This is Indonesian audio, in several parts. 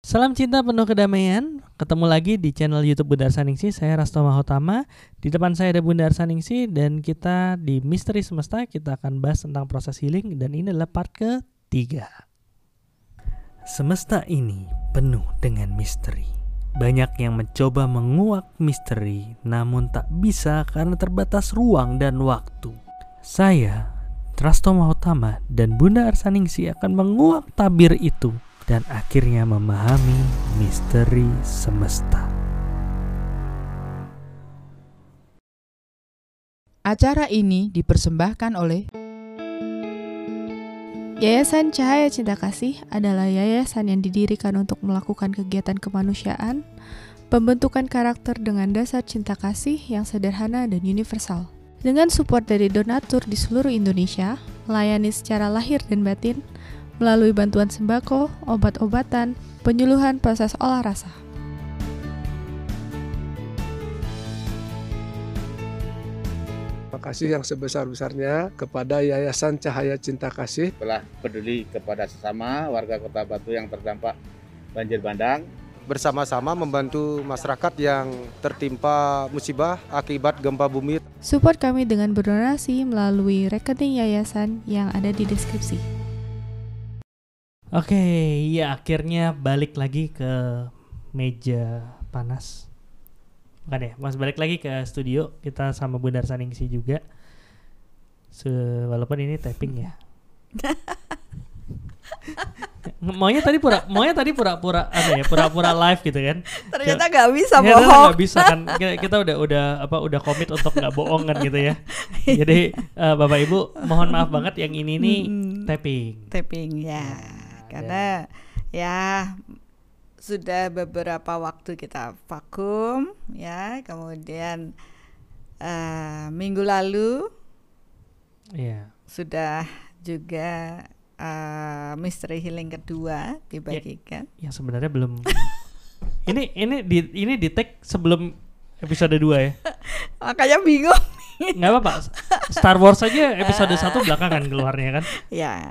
Salam cinta penuh kedamaian. Ketemu lagi di channel YouTube Bunda Arsaningsih. Saya Rasto Mahotama. Di depan saya ada Bunda Arsaningsih dan kita di Misteri Semesta kita akan bahas tentang proses healing dan ini adalah part ketiga. Semesta ini penuh dengan misteri. Banyak yang mencoba menguak misteri namun tak bisa karena terbatas ruang dan waktu. Saya, Rasto Mahotama dan Bunda Arsaningsih akan menguak tabir itu dan akhirnya memahami misteri semesta. Acara ini dipersembahkan oleh Yayasan Cahaya Cinta Kasih adalah yayasan yang didirikan untuk melakukan kegiatan kemanusiaan, pembentukan karakter dengan dasar cinta kasih yang sederhana dan universal. Dengan support dari donatur di seluruh Indonesia, melayani secara lahir dan batin, melalui bantuan sembako, obat-obatan, penyuluhan proses olah rasa. Terima kasih yang sebesar-besarnya kepada Yayasan Cahaya Cinta Kasih telah peduli kepada sesama warga Kota Batu yang terdampak banjir bandang. Bersama-sama membantu masyarakat yang tertimpa musibah akibat gempa bumi. Support kami dengan berdonasi melalui rekening yayasan yang ada di deskripsi. Oke, ya akhirnya balik lagi ke meja panas. Bukan ya, mas balik lagi ke studio. Kita sama Bunda Arsaningsih juga. Walaupun ini tapping ya. Maunya tadi pura-pura live gitu kan. ternyata nggak bisa ternyata bohong. Nggak bisa kan. Kita udah komit untuk nggak bohong kan gitu ya. Jadi Bapak Ibu mohon maaf banget yang ini nih Tapping ya. Karena ya sudah beberapa waktu kita vakum ya, kemudian minggu lalu sudah juga misteri healing kedua dibagikan. Ya sebenarnya belum. ini di tag sebelum episode 2 ya. Makanya bingung. Nggak apa-apa. Star Wars aja episode 1 belakangan keluarnya kan. Ya.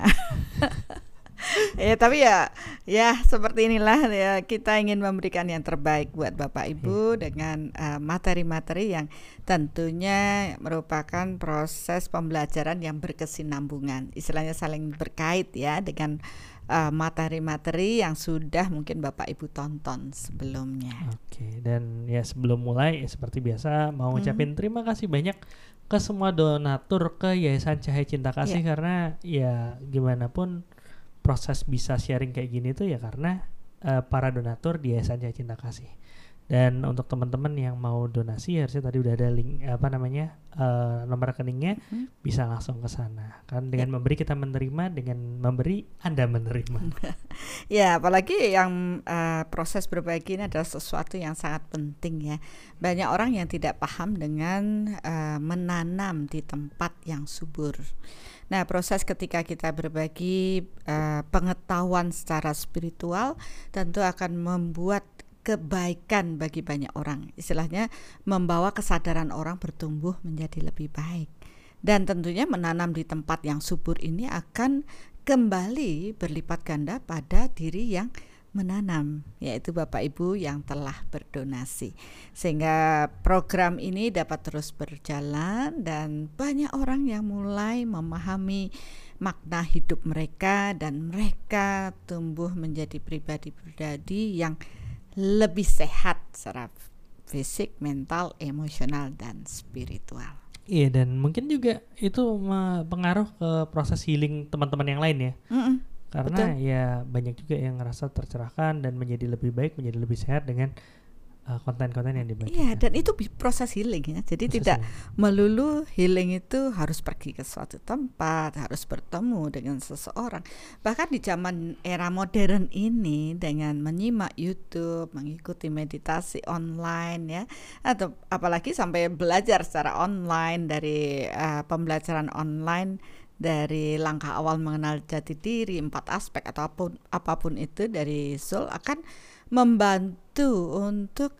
Ya tapi ya seperti inilah ya, kita ingin memberikan yang terbaik buat Bapak Ibu dengan materi-materi yang tentunya merupakan proses pembelajaran yang berkesinambungan, istilahnya saling berkait ya dengan materi-materi yang sudah mungkin Bapak Ibu tonton sebelumnya. Oke, dan ya sebelum mulai seperti biasa mau ngucapin terima kasih banyak ke semua donatur ke Yayasan Cahaya Cinta Kasih karena ya gimana pun proses bisa sharing kayak gini tuh ya karena para donatur di Yayasan Cahaya Cinta Kasih. Dan untuk teman-teman yang mau donasi harusnya tadi udah ada link nomor rekeningnya, bisa langsung ke sana. Kan dengan memberi kita menerima, dengan memberi Anda menerima. Ya, apalagi yang proses berbagi ini adalah sesuatu yang sangat penting ya. Banyak orang yang tidak paham dengan menanam di tempat yang subur. Nah, proses ketika kita berbagi pengetahuan secara spiritual tentu akan membuat kebaikan bagi banyak orang. Istilahnya membawa kesadaran orang bertumbuh menjadi lebih baik. Dan tentunya menanam di tempat yang subur ini akan kembali berlipat ganda pada diri yang menanam, yaitu Bapak Ibu yang telah berdonasi. Sehingga program ini dapat terus berjalan dan banyak orang yang mulai memahami makna hidup mereka dan mereka tumbuh menjadi pribadi-pribadi yang lebih sehat secara fisik, mental, emosional, dan spiritual. Iya, dan mungkin juga itu pengaruh ke proses healing teman-teman yang lain ya. Karena betul. Ya banyak juga yang ngerasa tercerahkan dan menjadi lebih baik, menjadi lebih sehat dengan konten-konten yang dibagikan. Iya, dan itu proses healing ya. Jadi tidak melulu healing itu harus pergi ke suatu tempat, harus bertemu dengan seseorang. Bahkan di zaman era modern ini dengan menyimak YouTube, mengikuti meditasi online ya, atau apalagi sampai belajar secara online dari pembelajaran online dari langkah awal mengenal jati diri, 4 aspek atau apapun itu dari Soul akan membantu untuk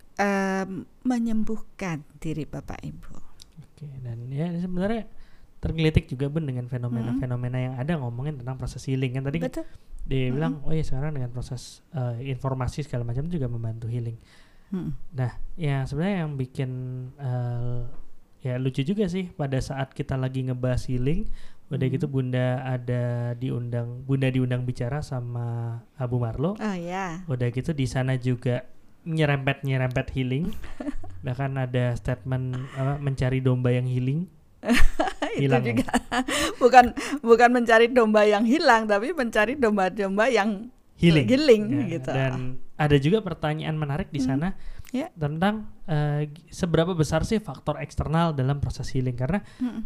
menyembuhkan diri Bapak Ibu. Oke, dan ya sebenarnya tergelitik juga Bun dengan fenomena-fenomena yang ada ngomongin tentang proses healing kan tadi. Betul. Dia bilang, oh ya sekarang dengan proses informasi segala macam juga membantu healing. Nah, ya sebenarnya yang bikin ya lucu juga sih pada saat kita lagi ngebahas healing, udah gitu Bunda diundang bicara sama Abu Marlo. Oh ya. Udah gitu di sana juga nyerempet healing. Bahkan ada statement mencari domba yang healing. Itu juga bukan mencari domba yang hilang, tapi mencari domba-domba yang healing ya, gitu. Dan ada juga pertanyaan menarik di sana tentang seberapa besar sih faktor eksternal dalam proses healing, karena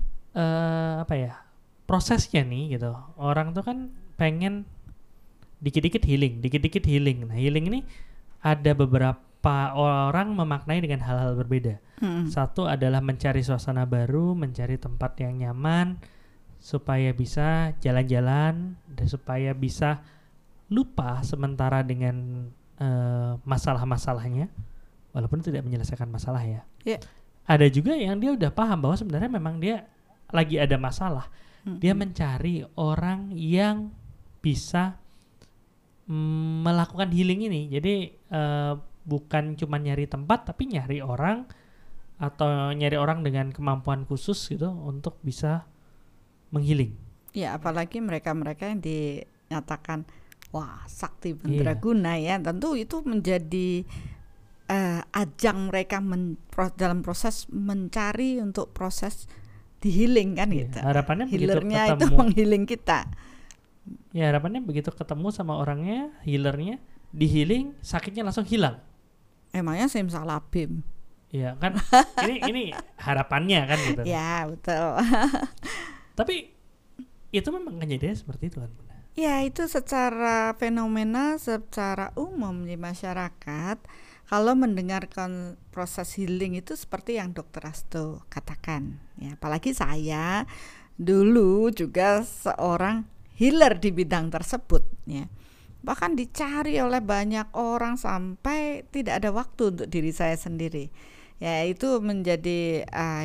prosesnya nih gitu. Orang tuh kan pengen dikit-dikit healing. Nah, healing ini ada beberapa orang memaknai dengan hal-hal berbeda. Satu adalah mencari suasana baru, mencari tempat yang nyaman supaya bisa jalan-jalan dan supaya bisa lupa sementara dengan masalah-masalahnya, walaupun tidak menyelesaikan masalah ya. Ada juga yang dia udah paham bahwa sebenarnya memang dia lagi ada masalah. Dia mencari orang yang bisa melakukan healing ini. Jadi bukan cuma nyari tempat, tapi nyari orang atau nyari orang dengan kemampuan khusus gitu untuk bisa menghealing. Ya, apalagi mereka-mereka yang dinyatakan wah sakti mandraguna ya, tentu itu menjadi ajang mereka dalam proses mencari untuk proses di healing kan gitu. Harapannya healernya begitu itu menghealing kita. Ya, harapannya begitu ketemu sama orangnya, healernya, di healing, sakitnya langsung hilang. Emangnya simsalabim. Iya kan, ini harapannya kan gitu. Ya betul. Tapi itu memang kejadiannya seperti itu kan. Ya itu secara fenomena, secara umum di masyarakat, kalau mendengarkan proses healing itu seperti yang Dr. Asto katakan. Ya, apalagi saya dulu juga seorang healer di bidang tersebut. Ya. Bahkan dicari oleh banyak orang sampai tidak ada waktu untuk diri saya sendiri. Ya itu menjadi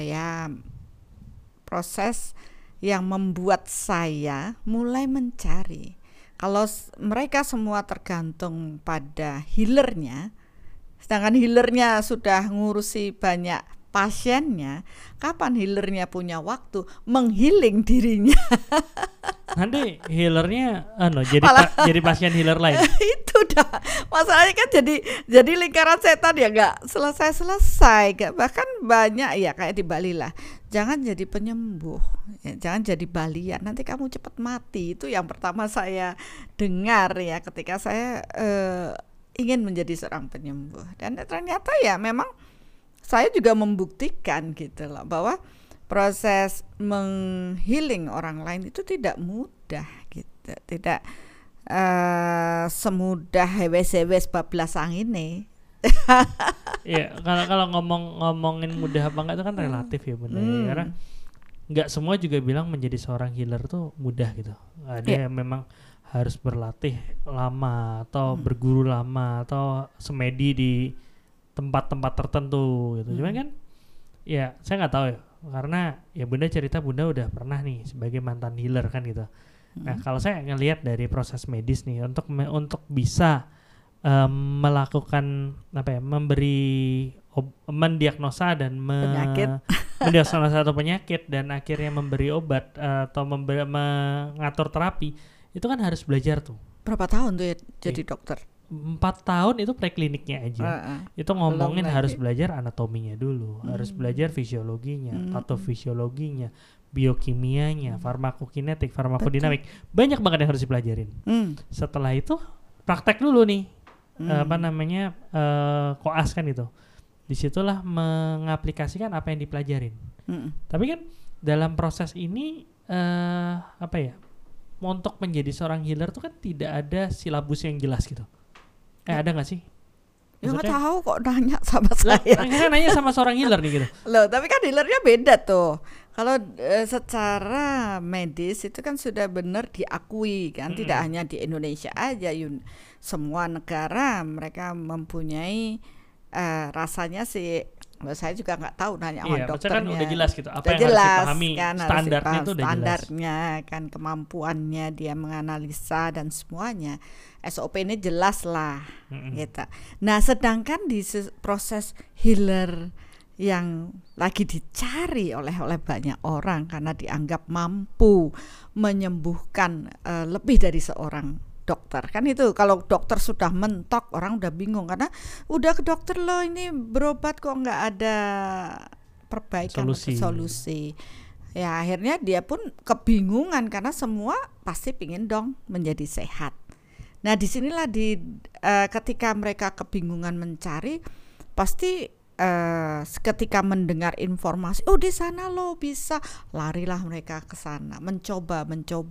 proses yang membuat saya mulai mencari. Kalau mereka semua tergantung pada healernya, sedangkan healernya sudah ngurusi banyak pasiennya, kapan healernya punya waktu menghealing dirinya? Nanti healernya jadi pasien healer lain. Itu dah masalahnya kan jadi lingkaran setan ya, nggak selesai. Bahkan banyak ya kayak di Bali lah, jangan jadi penyembuh ya, jangan jadi balian, nanti kamu cepat mati. Itu yang pertama saya dengar ya ketika saya ingin menjadi seorang penyembuh. Dan ternyata ya memang saya juga membuktikan gitu loh bahwa proses menghealing orang lain itu tidak mudah gitu, tidak semudah hewes bablas angine. Iya, kalau ngomongin mudah apa enggak itu kan relatif ya Bunda. Karena enggak semua juga bilang menjadi seorang healer tuh mudah gitu. Ada yang memang harus berlatih lama atau berguru lama atau semedi di tempat-tempat tertentu gitu. Cuman kan ya saya nggak tahu ya, karena ya Bunda cerita Bunda udah pernah nih sebagai mantan healer kan gitu. Nah kalau saya ngelihat dari proses medis nih untuk bisa melakukan mendiagnosa dan mendiagnosa atau penyakit dan akhirnya memberi obat atau mengatur terapi, itu kan harus belajar tuh. Berapa tahun tuh ya jadi dokter? 4 tahun itu prekliniknya aja. Itu ngomongin harus belajar anatominya dulu, harus belajar fisiologinya, patofisiologinya, biokimianya, farmakokinetik, farmakodinamik. Banyak banget yang harus dipelajarin. Setelah itu praktek dulu nih. Koas kan itu. Disitulah mengaplikasikan apa yang dipelajarin. Tapi kan dalam proses ini untuk menjadi seorang healer tuh kan tidak ada silabus yang jelas gitu. Ada nggak sih? Ya nggak tahu kok nanya sama saya. Kan nanya sama seorang healer nih gitu. Loh, tapi kan healernya beda tuh. Kalau secara medis itu kan sudah benar diakui kan, tidak hanya di Indonesia aja, semua negara mereka mempunyai rasanya sih Saya juga nggak tahu nanya sama Iya, maksudnya dokternya. kan udah jelas gitu apa Udah yang harus jelas, dipahami, kan, harus standarnya dipaham, itu udah jelas. standarnya kan, kemampuannya dia menganalisa dan semuanya. SOP ini jelas lah, gitu. Nah, sedangkan di proses healer yang lagi dicari oleh banyak orang karena dianggap mampu menyembuhkan lebih dari seorang dokter, kan itu kalau dokter sudah mentok orang udah bingung karena udah ke dokter loh ini berobat kok nggak ada perbaikan solusi. Ya akhirnya dia pun kebingungan karena semua pasti pingin dong menjadi sehat. Nah disinilah ketika mereka kebingungan mencari, pasti ketika mendengar informasi di sana loh bisa, larilah mereka ke sana mencoba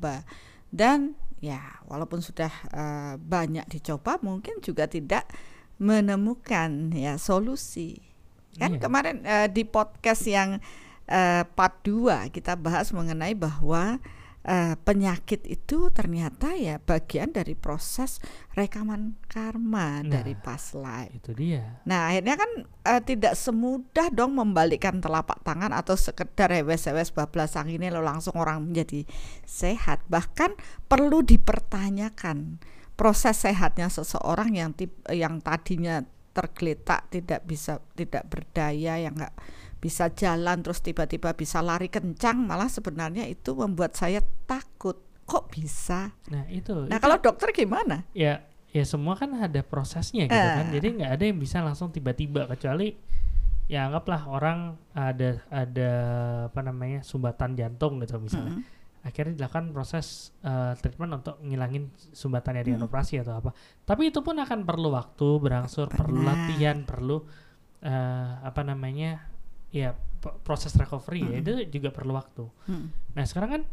dan ya walaupun sudah banyak dicoba mungkin juga tidak menemukan ya solusi. Kan kemarin di podcast yang part 2 kita bahas mengenai bahwa penyakit itu ternyata ya bagian dari proses rekaman karma dari past life. Itu dia. Nah akhirnya kan tidak semudah dong membalikkan telapak tangan atau sekedar hewes-hewes bablasang ini lo langsung orang menjadi sehat. Bahkan perlu dipertanyakan proses sehatnya seseorang yang tadinya tergeletak, tidak berdaya, yang nggak bisa jalan terus tiba-tiba bisa lari kencang, malah sebenarnya itu membuat saya takut. Kok bisa? Nah itu. Nah kalau dokter gimana? Ya semua kan ada prosesnya gitu kan. Jadi nggak ada yang bisa langsung tiba-tiba, kecuali ya anggaplah orang ada apa namanya sumbatan jantung gitu misalnya. Akhirnya dilakukan proses treatment untuk ngilangin sumbatannya dengan operasi atau apa. Tapi itu pun akan perlu waktu berangsur, perlu latihan, perlu apa namanya ya proses recovery ya, itu juga perlu waktu. Nah sekarang kan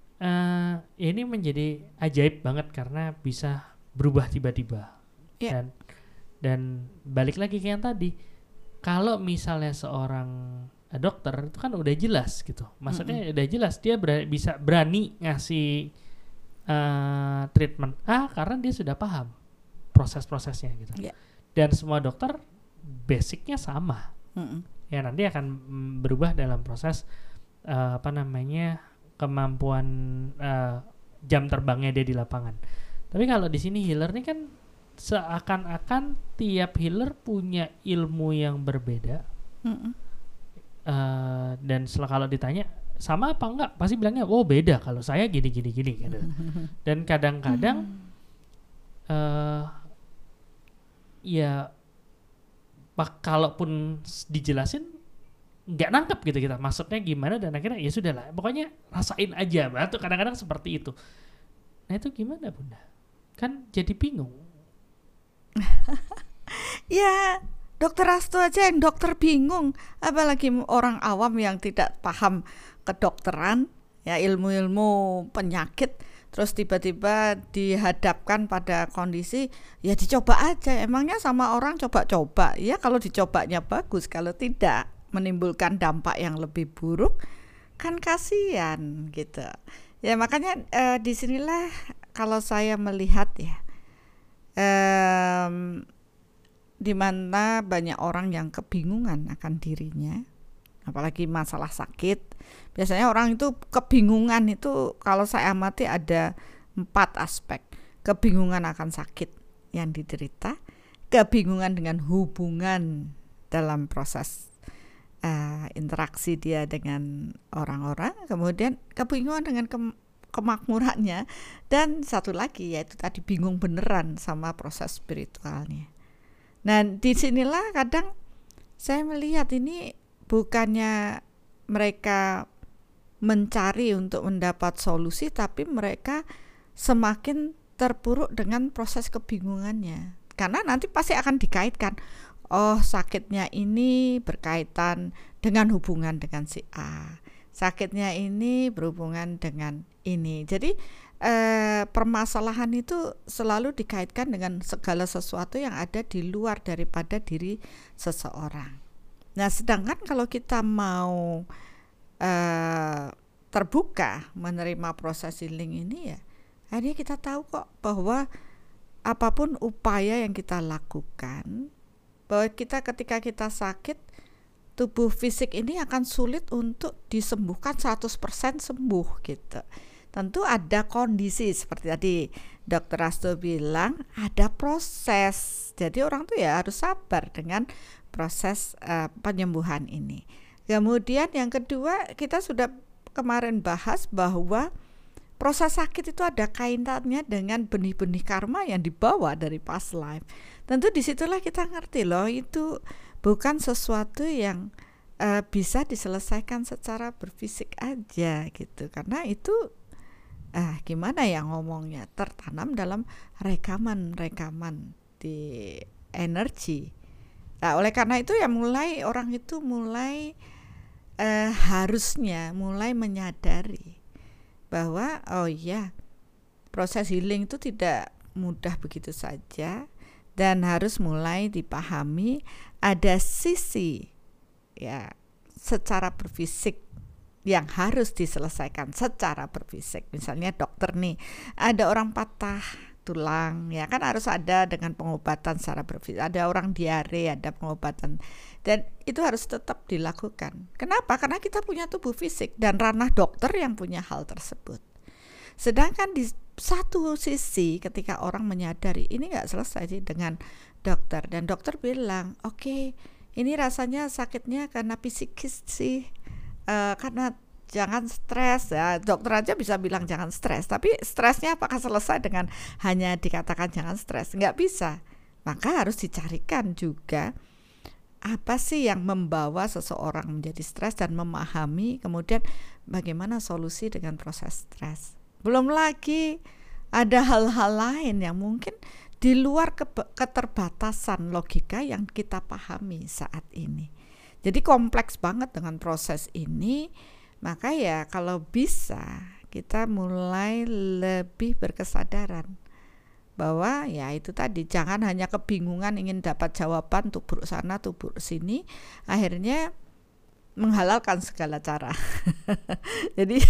ini menjadi ajaib banget karena bisa berubah tiba-tiba. Dan balik lagi ke yang tadi, kalau misalnya seorang dokter itu kan udah jelas gitu, maksudnya udah jelas dia bisa berani ngasih treatment A karena dia sudah paham proses-prosesnya gitu. Dan semua dokter basicnya sama. Ya nanti akan berubah dalam proses apa namanya kemampuan jam terbangnya dia di lapangan. Tapi kalau di sini healer ini kan seakan-akan tiap healer punya ilmu yang berbeda. Dan kalau ditanya sama apa enggak, pasti bilangnya beda, kalau saya gini gitu. Dan kadang-kadang ya kalaupun dijelasin nggak nangkep gitu kita maksudnya gimana, dan akhirnya ya sudahlah pokoknya rasain aja. Tuh kadang-kadang seperti itu. Nah itu gimana Bunda? Kan jadi bingung. Ya Dokter Astu aja yang dokter bingung, apalagi orang awam yang tidak paham kedokteran, ya ilmu-ilmu penyakit, terus tiba-tiba dihadapkan pada kondisi ya dicoba aja. Emangnya sama orang coba-coba? Ya kalau dicobanya bagus, kalau tidak menimbulkan dampak yang lebih buruk kan kasihan gitu. Ya makanya disinilah kalau saya melihat ya di mana banyak orang yang kebingungan akan dirinya, apalagi masalah sakit. Biasanya orang itu kebingungan itu kalau saya amati ada 4 aspek. Kebingungan akan sakit yang diderita, kebingungan dengan hubungan dalam proses interaksi dia dengan orang-orang, kemudian kebingungan dengan kemakmurannya, dan satu lagi yaitu tadi bingung beneran sama proses spiritualnya. Nah disinilah kadang saya melihat ini bukannya mereka mencari untuk mendapat solusi, tapi mereka semakin terpuruk dengan proses kebingungannya. Karena nanti pasti akan dikaitkan, sakitnya ini berkaitan dengan hubungan dengan si A, sakitnya ini berhubungan dengan ini. Jadi permasalahan itu selalu dikaitkan dengan segala sesuatu yang ada di luar daripada diri seseorang. Nah sedangkan kalau kita mau terbuka menerima proses healing ini, ya akhirnya kita tahu kok bahwa apapun upaya yang kita lakukan, bahwa kita ketika kita sakit tubuh fisik ini akan sulit untuk disembuhkan 100% sembuh gitu. Tentu ada kondisi seperti tadi Dr. Asto bilang, ada proses. Jadi orang tuh ya harus sabar dengan proses penyembuhan ini. Kemudian yang kedua, kita sudah kemarin bahas bahwa proses sakit itu ada kaitannya dengan benih-benih karma yang dibawa dari past life. Tentu disitulah kita ngerti loh, itu bukan sesuatu yang bisa diselesaikan secara berfisik aja gitu. Karena itu gimana ya ngomongnya, tertanam dalam rekaman di energi. Nah, oleh karena itu ya orang itu mulai harusnya mulai menyadari bahwa oh iya, proses healing itu tidak mudah begitu saja dan harus mulai dipahami ada sisi ya secara berfisik yang harus diselesaikan secara berfisik. Misalnya dokter nih, ada orang patah tulang, ya kan harus ada dengan pengobatan secara berfisik. Ada orang diare, ada pengobatan, dan itu harus tetap dilakukan. Kenapa? Karena kita punya tubuh fisik dan ranah dokter yang punya hal tersebut. Sedangkan di satu sisi ketika orang menyadari ini nggak selesai sih dengan dokter, dan dokter bilang oke, ini rasanya sakitnya karena psikis sih, karena jangan stres ya. Dokter aja bisa bilang jangan stres, tapi stresnya apakah selesai dengan hanya dikatakan jangan stres? Nggak bisa. Maka harus dicarikan juga apa sih yang membawa seseorang menjadi stres dan memahami kemudian bagaimana solusi dengan proses stres. Belum lagi ada hal-hal lain yang mungkin di luar keterbatasan logika yang kita pahami saat ini. Jadi kompleks banget dengan proses ini. Maka ya kalau bisa kita mulai lebih berkesadaran bahwa ya itu tadi, jangan hanya kebingungan ingin dapat jawaban tubruk sana tubruk sini, akhirnya menghalalkan segala cara. Jadi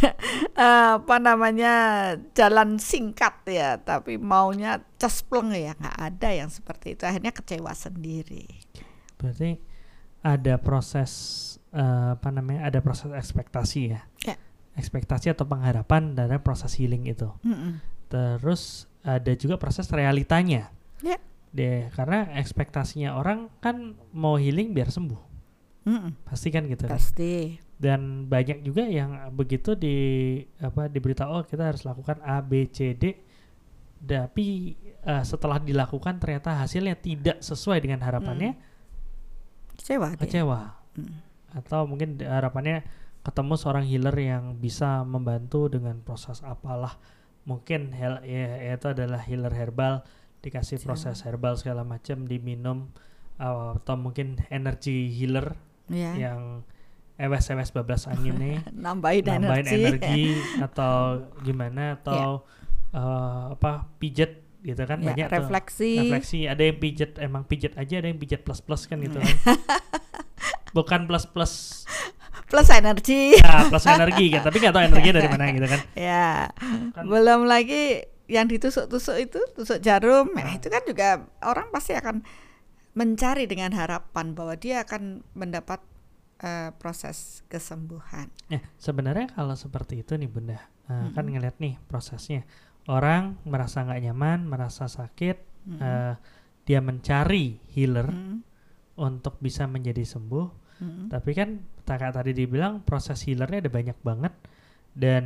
jalan singkat ya, tapi maunya cespleng ya, nggak ada yang seperti itu, akhirnya kecewa sendiri. Berarti ada proses ada proses ekspektasi ya. Ekspektasi atau pengharapan dari proses healing itu. Terus ada juga proses realitanya. Karena ekspektasinya orang kan mau healing biar sembuh. Pasti kan gitu. Pasti. Dan banyak juga yang begitu diberitahu kita harus lakukan A, B, C, D. Tapi setelah dilakukan ternyata hasilnya tidak sesuai dengan harapannya. Kecewa. Atau mungkin harapannya ketemu seorang healer yang bisa membantu dengan proses apalah, mungkin itu adalah healer herbal, dikasih proses herbal segala macam diminum, atau mungkin energy healer yang ewes bablas angin nih nambahin energi atau gimana, atau pijet gitu kan, banyak refleksi, ada yang pijet emang pijet aja, ada yang pijet plus kan gitu kan. Bukan plus energi. Ya, plus energi kan, tapi nggak tahu energinya dari mana gitu kan. Ya, kan. Belum lagi yang ditusuk-tusuk itu, tusuk jarum, itu kan juga orang pasti akan mencari dengan harapan bahwa dia akan mendapat proses kesembuhan. Ya, sebenarnya kalau seperti itu nih Bunda, kan ngeliat nih prosesnya. Orang merasa nggak nyaman, merasa sakit, dia mencari healer untuk bisa menjadi sembuh. Tapi kan kakak tadi dibilang proses healernya ada banyak banget, dan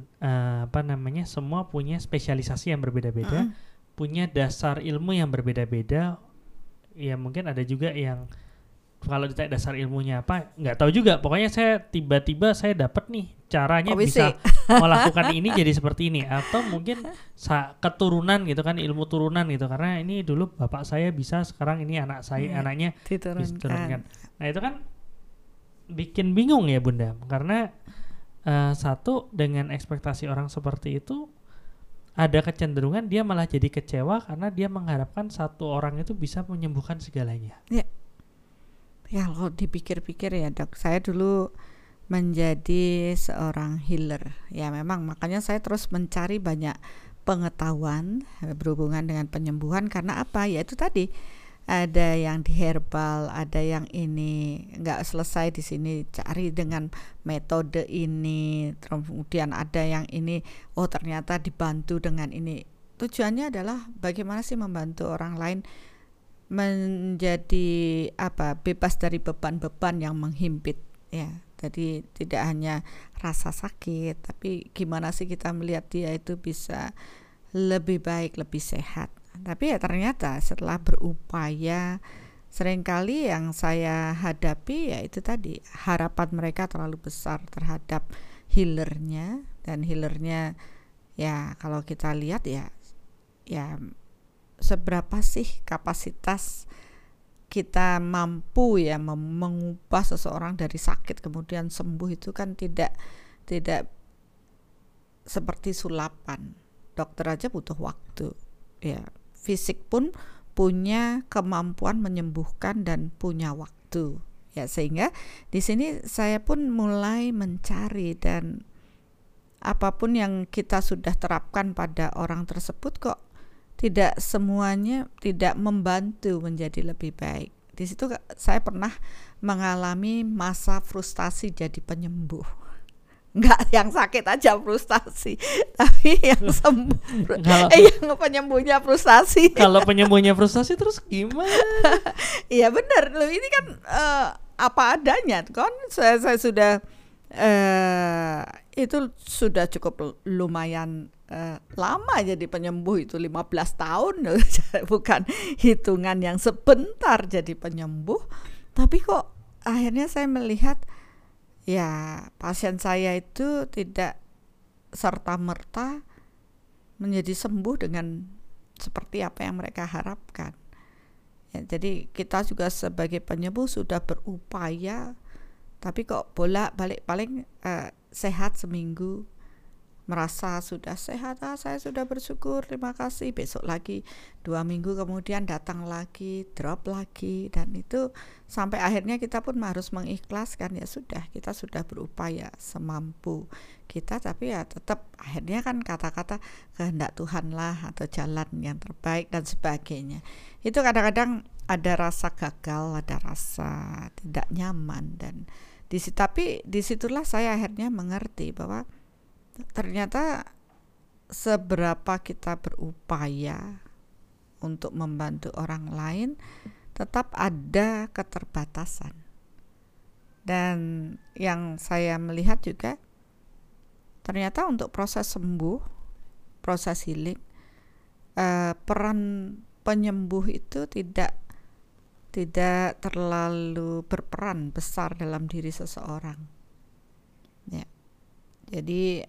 semua punya spesialisasi yang berbeda-beda, punya dasar ilmu yang berbeda-beda. Ya mungkin ada juga yang kalau ditanya dasar ilmunya apa nggak tahu juga, pokoknya saya tiba-tiba saya dapat nih caranya bisa melakukan ini jadi seperti ini, atau mungkin keturunan gitu kan, ilmu turunan gitu, karena ini dulu bapak saya bisa, sekarang ini anak saya anaknya diturunkan. Nah itu kan bikin bingung ya Bunda, karena satu, dengan ekspektasi orang seperti itu ada kecenderungan dia malah jadi kecewa karena dia mengharapkan satu orang itu bisa menyembuhkan segalanya. Ya kalau dipikir-pikir ya Dok, saya dulu menjadi seorang healer. Ya memang makanya saya terus mencari banyak pengetahuan berhubungan dengan penyembuhan, karena apa? Ya itu tadi, ada yang di herbal, ada yang ini nggak selesai di sini cari dengan metode ini, kemudian ada yang ini ternyata dibantu dengan ini. Tujuannya adalah bagaimana sih membantu orang lain menjadi bebas dari beban-beban yang menghimpit ya. Jadi tidak hanya rasa sakit, tapi gimana sih kita melihat dia itu bisa lebih baik, lebih sehat. Tapi ya ternyata setelah berupaya, seringkali yang saya hadapi ya itu tadi, harapan mereka terlalu besar terhadap healernya, dan healernya ya kalau kita lihat ya seberapa sih kapasitas kita mampu ya mengubah seseorang dari sakit kemudian sembuh. Itu kan tidak seperti sulapan. Dokter aja butuh waktu ya. Fisik pun punya kemampuan menyembuhkan dan punya waktu ya, sehingga di sini saya pun mulai mencari, dan apapun yang kita sudah terapkan pada orang tersebut kok tidak semuanya tidak membantu menjadi lebih baik. Di situ saya pernah mengalami masa frustasi jadi penyembuh. Enggak yang sakit aja frustasi, tapi yang sembuh yang penyembuhnya frustasi. Kalau penyembuhnya frustasi terus gimana? Iya benar loh, ini kan apa adanya kan. Saya sudah itu sudah cukup lumayan lama jadi penyembuh, itu 15 tahun bukan hitungan yang sebentar jadi penyembuh. Tapi kok akhirnya saya melihat ya pasien saya itu tidak serta-merta menjadi sembuh dengan seperti apa yang mereka harapkan ya. Jadi kita juga sebagai penyembuh sudah berupaya, tapi kok bolak-balik paling sehat seminggu, merasa sudah sehat, saya sudah bersyukur, terima kasih, besok lagi 2 minggu kemudian datang lagi, drop lagi, dan itu sampai akhirnya kita pun harus mengikhlaskan. Ya sudah, kita sudah berupaya semampu kita, tapi ya tetap akhirnya kan kata-kata kehendak Tuhan lah, atau jalan yang terbaik dan sebagainya. Itu kadang-kadang ada rasa gagal, ada rasa tidak nyaman, dan tapi disitulah saya akhirnya mengerti bahwa ternyata seberapa kita berupaya untuk membantu orang lain, tetap ada keterbatasan. Dan yang saya melihat juga ternyata untuk proses sembuh, proses healing, peran penyembuh itu tidak terlalu berperan besar dalam diri seseorang ya. Jadi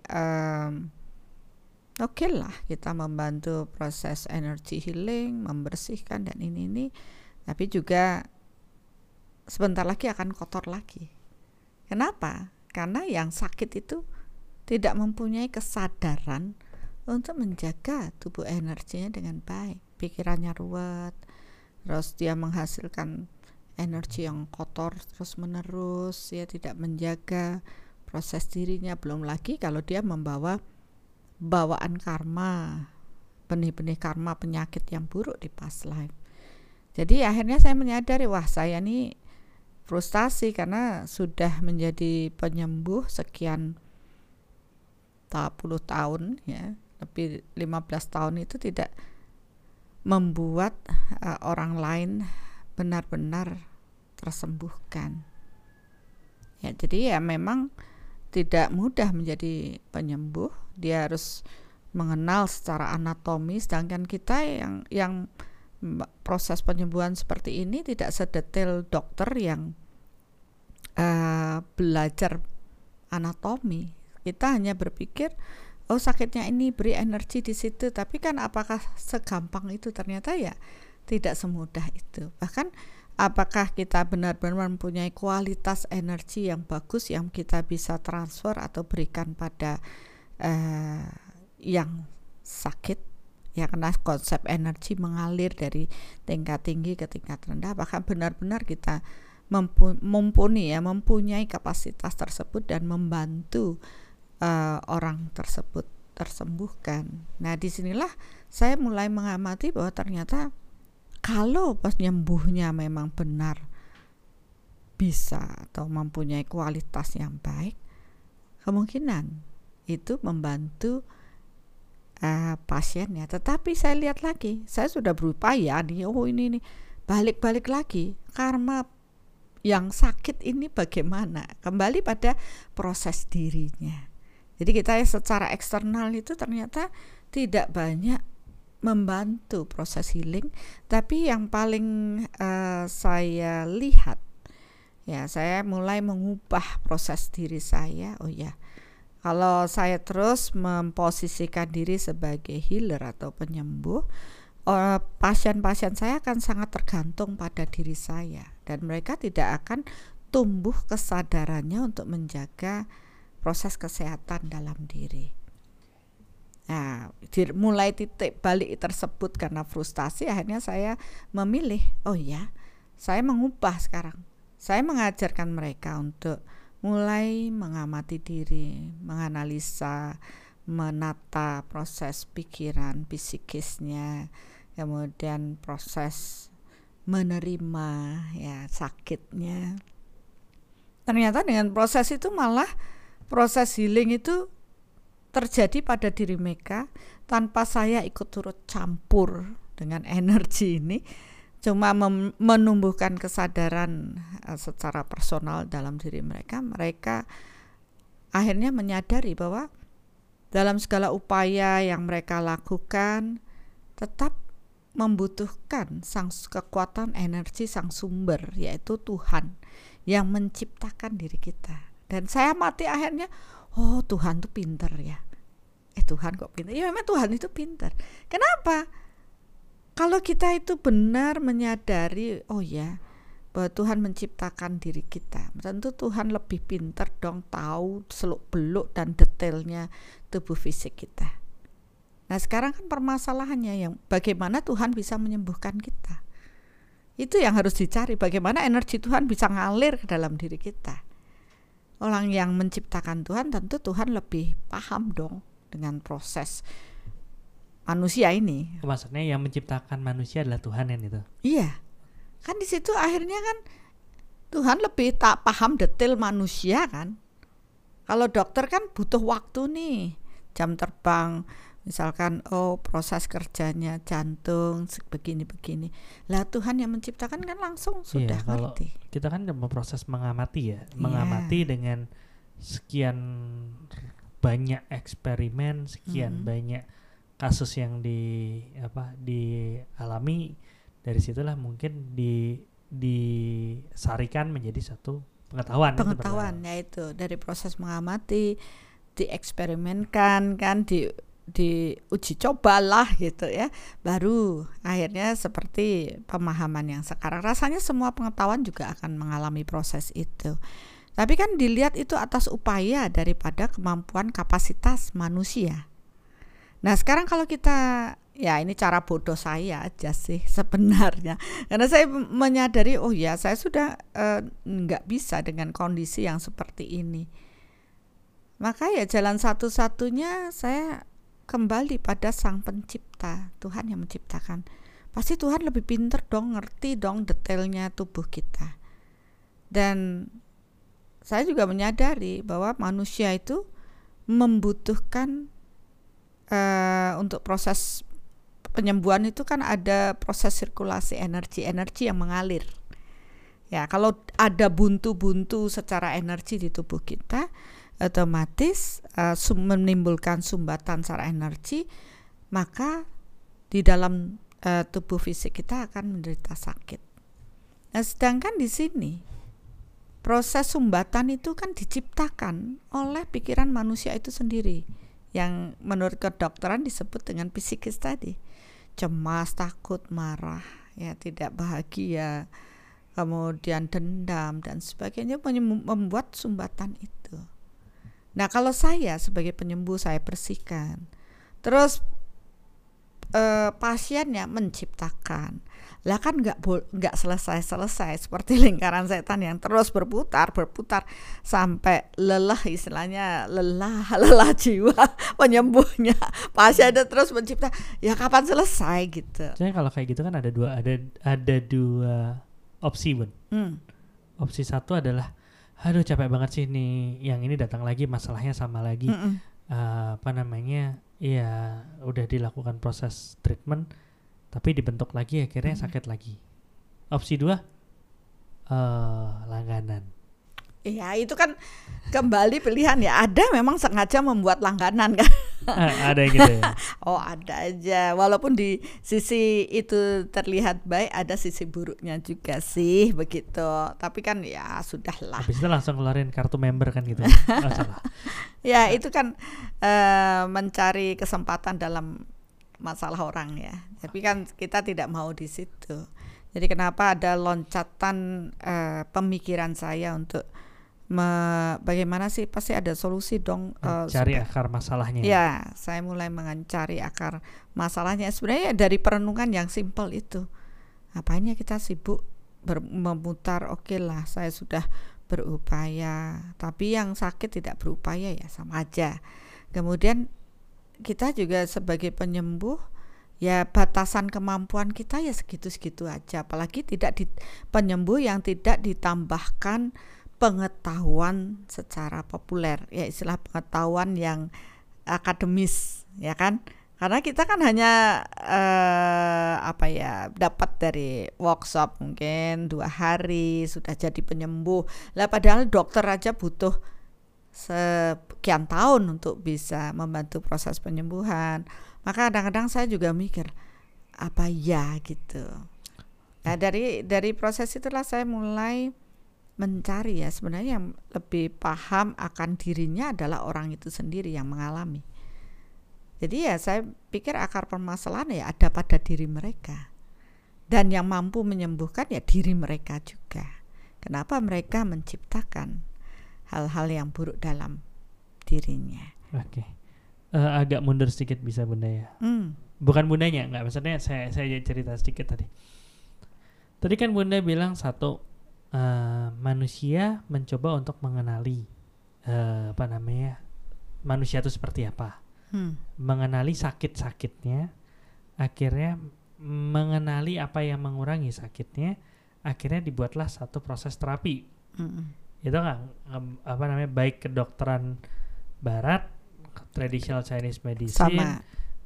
oke lah kita membantu proses energy healing, membersihkan dan ini, tapi juga sebentar lagi akan kotor lagi. Kenapa? Karena yang sakit itu tidak mempunyai kesadaran untuk menjaga tubuh energinya dengan baik. Pikirannya ruwet, terus dia menghasilkan energi yang kotor terus menerus, ya tidak menjaga proses dirinya. Belum lagi kalau dia membawa bawaan karma, benih-benih karma penyakit yang buruk di past life. Jadi akhirnya saya menyadari, wah saya nih frustasi karena sudah menjadi penyembuh sekian 40 tahun ya, lebih 15 tahun itu tidak membuat orang lain benar-benar tersembuhkan. Ya, jadi ya memang tidak mudah menjadi penyembuh. Dia harus mengenal secara anatomi, sedangkan kita yang proses penyembuhan seperti ini tidak sedetail dokter yang belajar anatomi. Kita hanya berpikir, oh sakitnya ini, beri energi di situ. Tapi kan apakah segampang itu? Ternyata ya tidak semudah itu. Bahkan apakah kita benar-benar mempunyai kualitas energi yang bagus yang kita bisa transfer atau berikan pada yang sakit? Ya, karena konsep energi mengalir dari tingkat tinggi ke tingkat rendah. Bahkan benar-benar kita mempunyai kapasitas tersebut dan membantu orang tersebut tersembuhkan. Nah, disinilah saya mulai mengamati bahwa ternyata Kalau penyembuhnya memang benar bisa atau mempunyai kualitas yang baik, kemungkinan itu membantu pasiennya. Tetapi saya lihat lagi, saya sudah berupaya nih, ini balik-balik lagi, karma yang sakit ini bagaimana? Kembali pada proses dirinya. Jadi kita secara eksternal itu ternyata tidak banyak membantu proses healing, tapi yang paling saya lihat, ya saya mulai mengubah proses diri saya. Kalau saya terus memposisikan diri sebagai healer atau penyembuh, pasien-pasien saya akan sangat tergantung pada diri saya, dan mereka tidak akan tumbuh kesadarannya untuk menjaga proses kesehatan dalam diri. Nah, mulai titik balik tersebut karena frustasi, akhirnya saya memilih, saya mengubah sekarang. Saya mengajarkan mereka untuk mulai mengamati diri, menganalisa, menata proses pikiran, psikisnya, kemudian proses menerima ya sakitnya. Ternyata dengan proses itu malah proses healing itu terjadi pada diri mereka tanpa saya ikut turut campur dengan energi ini. Cuma menumbuhkan kesadaran secara personal dalam diri mereka. Mereka akhirnya menyadari bahwa dalam segala upaya yang mereka lakukan tetap membutuhkan kekuatan energi sang sumber, yaitu Tuhan yang menciptakan diri kita. Dan saya mati akhirnya, Tuhan tuh pinter ya. Tuhan kok pinter? Ya memang Tuhan itu pinter. Kenapa? Kalau kita itu benar menyadari, bahwa Tuhan menciptakan diri kita, tentu Tuhan lebih pintar dong, tahu seluk-beluk dan detailnya tubuh fisik kita. Nah sekarang kan permasalahannya yang bagaimana Tuhan bisa menyembuhkan kita. Itu yang harus dicari, bagaimana energi Tuhan bisa ngalir ke dalam diri kita. Orang yang menciptakan Tuhan, tentu Tuhan lebih paham dong dengan proses manusia ini. Maksudnya yang menciptakan manusia adalah Tuhan kan itu? Iya, kan di situ akhirnya kan Tuhan lebih tak paham detail manusia kan. Kalau dokter kan butuh waktu nih, jam terbang, misalkan proses kerjanya jantung begini-begini. Lah Tuhan yang menciptakan kan langsung sudah ngerti. Kita kan proses mengamati ya, mengamati dengan sekian banyak eksperimen, sekian banyak kasus yang dialami, dari situlah mungkin disarikan menjadi satu pengetahuan yaitu dari proses mengamati, dieksperimenkan kan, diuji cobalah gitu ya, baru akhirnya seperti pemahaman yang sekarang. Rasanya semua pengetahuan juga akan mengalami proses itu, tapi kan dilihat itu atas upaya daripada kemampuan kapasitas manusia. Nah sekarang kalau kita, ya ini cara bodoh saya aja sih sebenarnya, karena saya menyadari saya sudah nggak bisa dengan kondisi yang seperti ini. Maka ya jalan satu-satunya saya kembali pada sang pencipta, Tuhan yang menciptakan. Pasti Tuhan lebih pintar dong, ngerti dong detailnya tubuh kita. Dan saya juga menyadari bahwa manusia itu membutuhkan untuk proses penyembuhan itu kan ada proses sirkulasi energi yang mengalir. Ya, kalau ada buntu-buntu secara energi di tubuh kita, otomatis menimbulkan sumbatan secara energi, maka di dalam tubuh fisik kita akan menderita sakit. Nah, sedangkan di sini proses sumbatan itu kan diciptakan oleh pikiran manusia itu sendiri, yang menurut kedokteran disebut dengan psikis tadi. Cemas, takut, marah, ya tidak bahagia, kemudian dendam dan sebagainya, membuat sumbatan itu. Nah kalau saya sebagai penyembuh, saya bersihkan, terus pasiennya menciptakan. Lah kan nggak selesai seperti lingkaran setan yang terus berputar sampai lelah, istilahnya lelah jiwa penyembuhnya. Pasiennya terus mencipta, ya kapan selesai gitu. Jadi kalau kayak gitu kan ada dua opsi, Bun. Opsi satu adalah, aduh capek banget sih nih, yang ini datang lagi masalahnya sama lagi. Ya udah dilakukan proses treatment tapi dibentuk lagi akhirnya sakit lagi. Opsi 2 langganan. Iya, itu kan kembali pilihan ya. Ada memang sengaja membuat langganan kan. Ada gitu ya. Oh, ada aja. Walaupun di sisi itu terlihat baik, ada sisi buruknya juga sih begitu. Tapi kan ya sudahlah. Habis itu langsung keluarin kartu member kan gitu. Salah. Ya, itu kan mencari kesempatan dalam masalah orang ya. Tapi kan kita tidak mau di situ. Jadi kenapa ada loncatan pemikiran saya untuk bagaimana sih, pasti ada solusi dong. Cari akar masalahnya. Ya, saya mulai mencari akar masalahnya. Sebenarnya dari perenungan yang simpel itu. Apanya kita sibuk memutar, oke lah saya sudah berupaya, tapi yang sakit tidak berupaya ya sama aja. Kemudian kita juga sebagai penyembuh, ya batasan kemampuan kita ya segitu-segitu aja. Apalagi penyembuh yang tidak ditambahkan pengetahuan secara populer, ya istilah pengetahuan yang akademis, ya kan? Karena kita kan hanya dapat dari workshop mungkin 2 hari sudah jadi penyembuh. Lah padahal dokter aja butuh sekian tahun untuk bisa membantu proses penyembuhan. Maka kadang-kadang saya juga mikir apa ya gitu. Nah dari proses itulah saya mulai mencari ya, sebenarnya yang lebih paham akan dirinya adalah orang itu sendiri yang mengalami. Jadi ya saya pikir akar permasalahan ya ada pada diri mereka. Dan yang mampu menyembuhkan ya diri mereka juga. Kenapa mereka menciptakan hal-hal yang buruk dalam dirinya. Oke. Agak mundur sedikit bisa Bunda ya. Bukan Bundanya, enggak, maksudnya saya cerita sedikit tadi. Tadi kan Bunda bilang manusia mencoba untuk mengenali manusia itu seperti apa. Mengenali sakit-sakitnya, akhirnya mengenali apa yang mengurangi sakitnya, akhirnya dibuatlah satu proses terapi. Itu baik kedokteran barat, traditional Chinese medicine,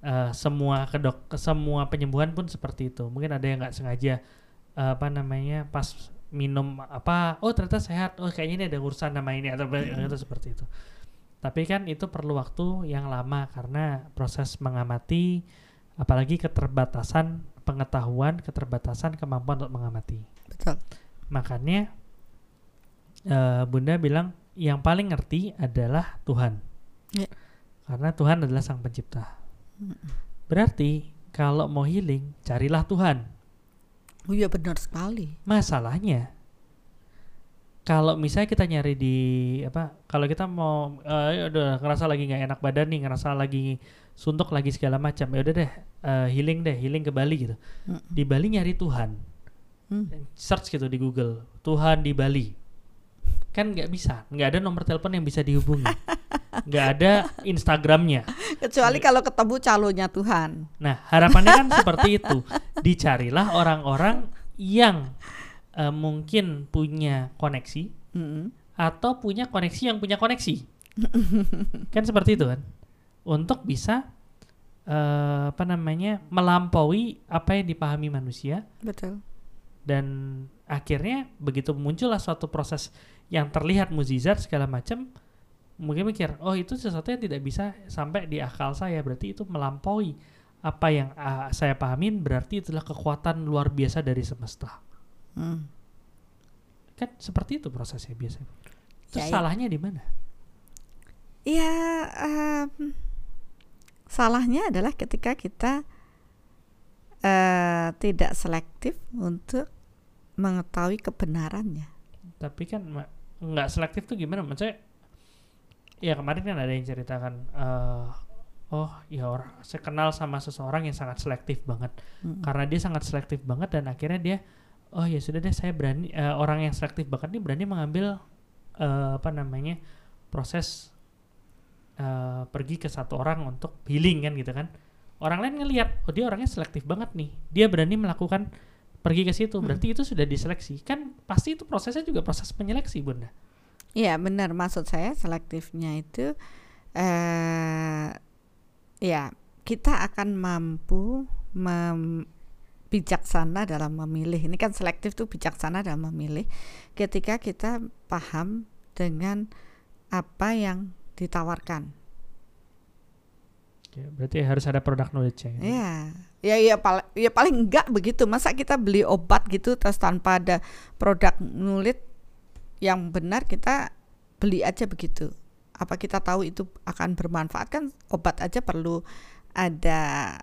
semua penyembuhan pun seperti itu. Mungkin ada yang nggak sengaja pas minum ternyata sehat, kayaknya ini ada urusan nama ini atau itu seperti itu. Tapi kan itu perlu waktu yang lama karena proses mengamati, apalagi keterbatasan pengetahuan, keterbatasan kemampuan untuk mengamati. Betul. Makanya Bunda bilang yang paling ngerti adalah Tuhan. Ya. Karena Tuhan adalah sang pencipta. Berarti kalau mau healing, carilah Tuhan. Oh iya, benar sekali. Masalahnya kalau misalnya kita nyari kalau kita mau udah ngerasa lagi nggak enak badan nih, ngerasa lagi suntuk lagi segala macam, ya udah deh healing ke Bali gitu. Di Bali nyari Tuhan. Search gitu di Google, Tuhan di Bali. Kan nggak bisa, nggak ada nomor telepon yang bisa dihubungi, nggak ada Instagramnya. Kecuali kalau ketemu calonnya Tuhan. Nah harapannya kan seperti itu, dicarilah orang-orang yang mungkin punya koneksi atau punya koneksi yang punya koneksi, kan seperti itu kan, untuk bisa melampaui apa yang dipahami manusia. Betul. Dan akhirnya begitu muncullah suatu proses yang terlihat mukjizat segala macam, mungkin mikir, itu sesuatu yang tidak bisa sampai di akal saya, berarti itu melampaui apa yang saya pahamin, berarti itulah kekuatan luar biasa dari semesta. Kan seperti itu prosesnya biasanya. Terus salahnya di mana? Ya, salahnya adalah ketika kita tidak selektif untuk mengetahui kebenarannya. Tapi kan nggak selektif tuh gimana? Maksudnya ya kemarin kan ada yang ceritakan oh ya saya kenal sama seseorang yang sangat selektif banget. Karena dia sangat selektif banget dan akhirnya dia oh ya sudah deh saya berani orang yang selektif banget ini berani mengambil proses pergi ke satu orang untuk healing kan gitu kan. Orang lain ngelihat oh dia orangnya selektif banget nih. Dia berani melakukan pergi ke situ. Berarti itu sudah diseleksi. Kan pasti itu prosesnya juga proses penyeleksi, Bunda. Iya, benar, maksud saya selektifnya itu ya kita akan mampu bijaksana dalam memilih. Ini kan selektif tuh bijaksana dalam memilih ketika kita paham dengan apa yang ditawarkan. Oke, berarti harus ada product knowledge ya. Ya paling enggak begitu. Masa kita beli obat gitu terus tanpa ada produk knowledge yang benar, kita beli aja begitu. Apa kita tahu itu akan bermanfaat? Kan obat aja perlu ada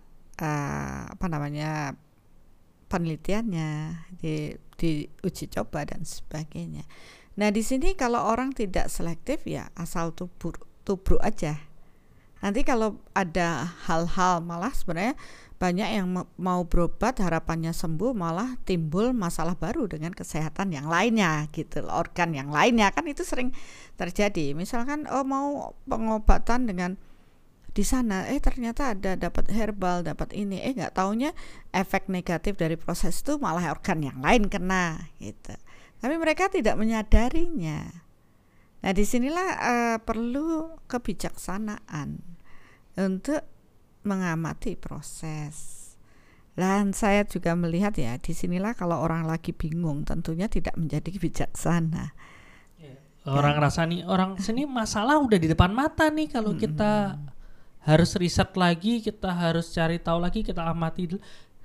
penelitiannya, di uji coba dan sebagainya. Nah di sini kalau orang tidak selektif ya asal tubruk aja. Nanti kalau ada hal-hal malah sebenarnya banyak yang mau berobat harapannya sembuh malah timbul masalah baru dengan kesehatan yang lainnya gitu, organ yang lainnya kan itu sering terjadi. Misalkan mau pengobatan dengan di sana ternyata ada dapat herbal, dapat ini nggak taunya efek negatif dari proses itu malah organ yang lain kena gitu. Tapi mereka tidak menyadarinya. Nah disinilah perlu kebijaksanaan untuk mengamati proses. Dan saya juga melihat ya disinilah kalau orang lagi bingung tentunya tidak menjadi bijaksana. Orang rasa nih orang sini masalah udah di depan mata nih, kalau kita harus riset lagi, kita harus cari tahu lagi, kita amati dulu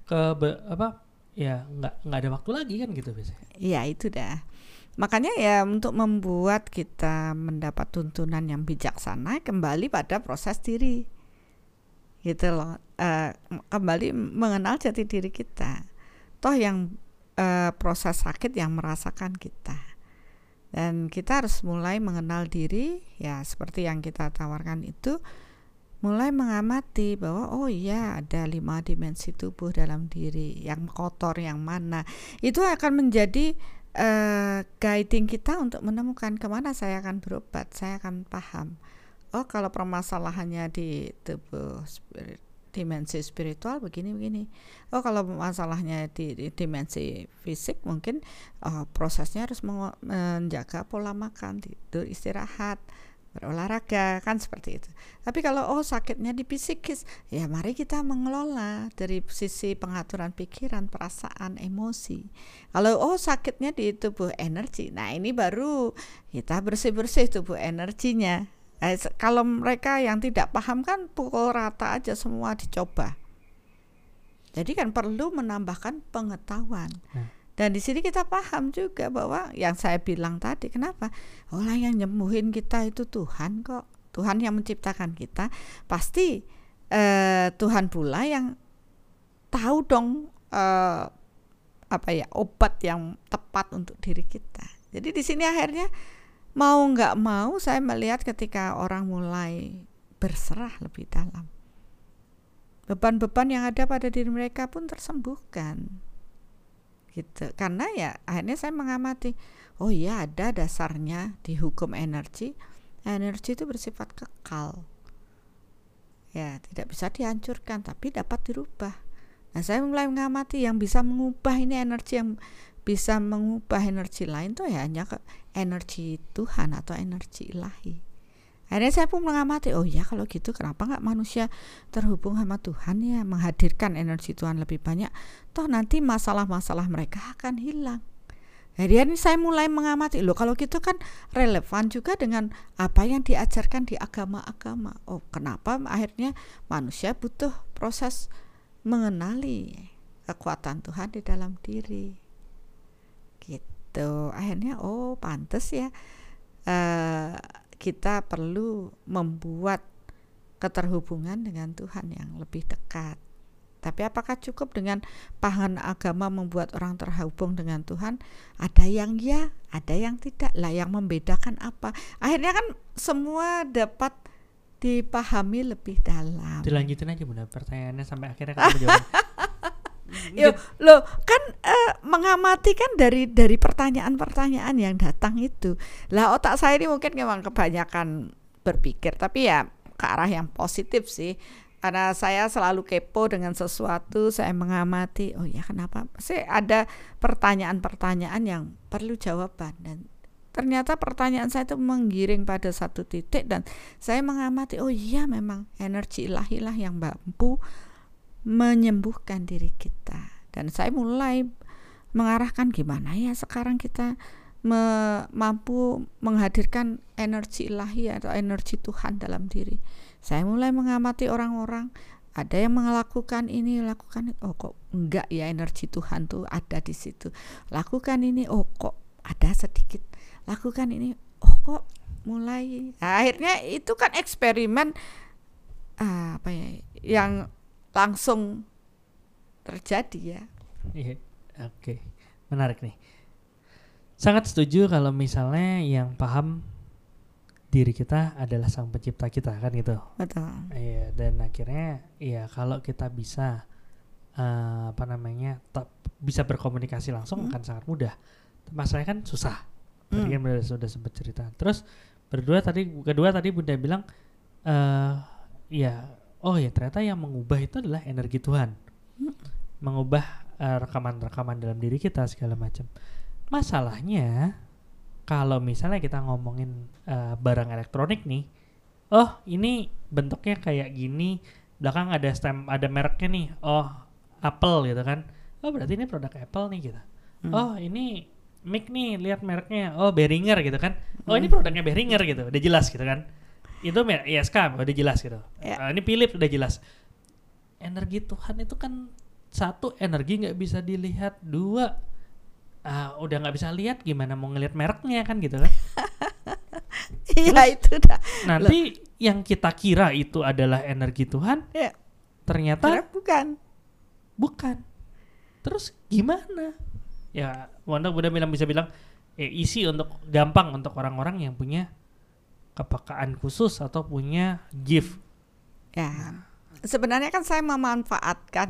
nggak ada waktu lagi kan gitu biasanya. Iya itu dah. Makanya ya untuk membuat kita mendapat tuntunan yang bijaksana kembali pada proses diri gitu loh, kembali mengenal jati diri kita. Toh yang proses sakit yang merasakan kita, dan kita harus mulai mengenal diri ya seperti yang kita tawarkan itu, mulai mengamati bahwa oh iya ada 5 dimensi tubuh dalam diri, yang kotor yang mana, itu akan menjadi guiding kita untuk menemukan kemana saya akan berobat. Saya akan paham, oh kalau permasalahannya di tubuh dimensi spiritual begini. Oh kalau masalahnya di dimensi fisik mungkin prosesnya harus menjaga pola makan, tidur, istirahat, berolahraga, kan seperti itu. Tapi kalau sakitnya di psikis, ya mari kita mengelola dari sisi pengaturan pikiran, perasaan, emosi. Kalau sakitnya di tubuh energi, nah ini baru kita bersih-bersih tubuh energinya. Kalau mereka yang tidak paham kan pukul rata aja semua dicoba. Jadi kan perlu menambahkan pengetahuan. Dan di sini kita paham juga bahwa yang saya bilang tadi, kenapa? Orang yang nyembuhin kita itu Tuhan kok. Tuhan yang menciptakan kita. Pasti Tuhan pula yang tahu dong obat yang tepat untuk diri kita. Jadi di sini akhirnya mau nggak mau saya melihat ketika orang mulai berserah lebih dalam, beban-beban yang ada pada diri mereka pun tersembuhkan. Gitu. Karena ya akhirnya saya mengamati, oh iya ada dasarnya di hukum energi itu bersifat kekal ya, tidak bisa dihancurkan tapi dapat dirubah. Nah saya mulai mengamati yang bisa mengubah ini energi, yang bisa mengubah energi lain tuh ya hanya energi Tuhan atau energi ilahi. Akhirnya saya pun mengamati, oh ya kalau gitu kenapa nggak manusia terhubung sama Tuhan ya, menghadirkan energi Tuhan lebih banyak, toh nanti masalah-masalah mereka akan hilang. Jadi saya mulai mengamati, loh kalau gitu kan relevan juga dengan apa yang diajarkan di agama-agama. Oh kenapa akhirnya manusia butuh proses mengenali kekuatan Tuhan di dalam diri. Gitu. Akhirnya pantes ya kita perlu membuat keterhubungan dengan Tuhan yang lebih dekat. Tapi apakah cukup dengan paham agama membuat orang terhubung dengan Tuhan? Ada yang ya, ada yang tidak. Lah yang membedakan apa? Akhirnya kan semua dapat dipahami lebih dalam. Dilanjutin aja Bunda pertanyaannya sampai akhirnya kamu jawab. Loh kan mengamati kan dari pertanyaan-pertanyaan yang datang itu. Lah otak saya ini mungkin memang kebanyakan berpikir, tapi ya ke arah yang positif sih. Karena saya selalu kepo dengan sesuatu, saya mengamati, oh ya kenapa sih ada pertanyaan-pertanyaan yang perlu jawaban, dan ternyata pertanyaan saya itu menggiring pada satu titik, dan saya mengamati, oh iya memang energi ilahi lah yang mampu menyembuhkan diri kita. Dan saya mulai mengarahkan gimana ya sekarang kita mampu menghadirkan energi ilahi atau energi Tuhan dalam diri. Saya mulai mengamati orang-orang, ada yang melakukan ini, lakukan itu, oh kok enggak ya energi Tuhan tuh ada di situ. Lakukan ini, oh kok ada sedikit. Lakukan ini, oh kok mulai. Nah, akhirnya itu kan eksperimen yang langsung terjadi ya. Iya, oke. Menarik nih. Sangat setuju kalau misalnya yang paham diri kita adalah sang pencipta kita kan gitu. Betul. Iya, dan akhirnya ya kalau kita bisa bisa berkomunikasi langsung akan sangat mudah. Masalahnya kan susah. Tadi kan sudah sempat cerita. Terus kedua tadi Bunda bilang oh ya ternyata yang mengubah itu adalah energi Tuhan. Mengubah rekaman-rekaman dalam diri kita segala macam. Masalahnya kalau misalnya kita ngomongin barang elektronik nih, oh ini bentuknya kayak gini, belakang ada stem, ada mereknya nih, oh Apple gitu kan, oh berarti ini produk Apple nih gitu. Oh ini mic nih, lihat mereknya, oh Behringer gitu kan, oh ini produknya Behringer gitu, udah jelas gitu kan. Itu ISK udah jelas gitu. Ini Philips udah jelas. Energi Tuhan itu kan satu, energi nggak bisa dilihat, dua udah nggak bisa lihat, gimana mau ngelihat mereknya kan gitu kan. Iya itu dah. Nanti yang kita kira itu adalah energi Tuhan, ternyata bukan. Terus gimana? Ya, Wanda bisa bilang isi untuk gampang untuk orang-orang yang punya kepekaan khusus atau punya gift. Ya, sebenarnya kan saya memanfaatkan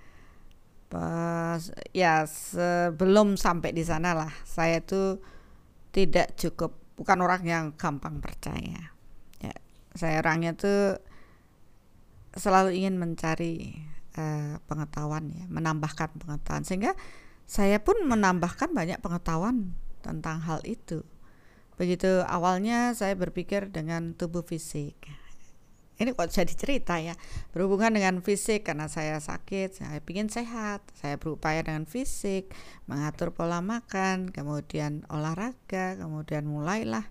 ya sebelum sampai di sana lah, saya tuh tidak cukup, bukan orang yang gampang percaya. Ya, saya orangnya tuh selalu ingin mencari pengetahuan ya, menambahkan pengetahuan, sehingga saya pun menambahkan banyak pengetahuan tentang hal itu. Begitu awalnya saya berpikir dengan tubuh fisik. Ini kok jadi cerita ya, berhubungan dengan fisik karena saya sakit, saya ingin sehat, saya berupaya dengan fisik, mengatur pola makan, kemudian olahraga, kemudian mulailah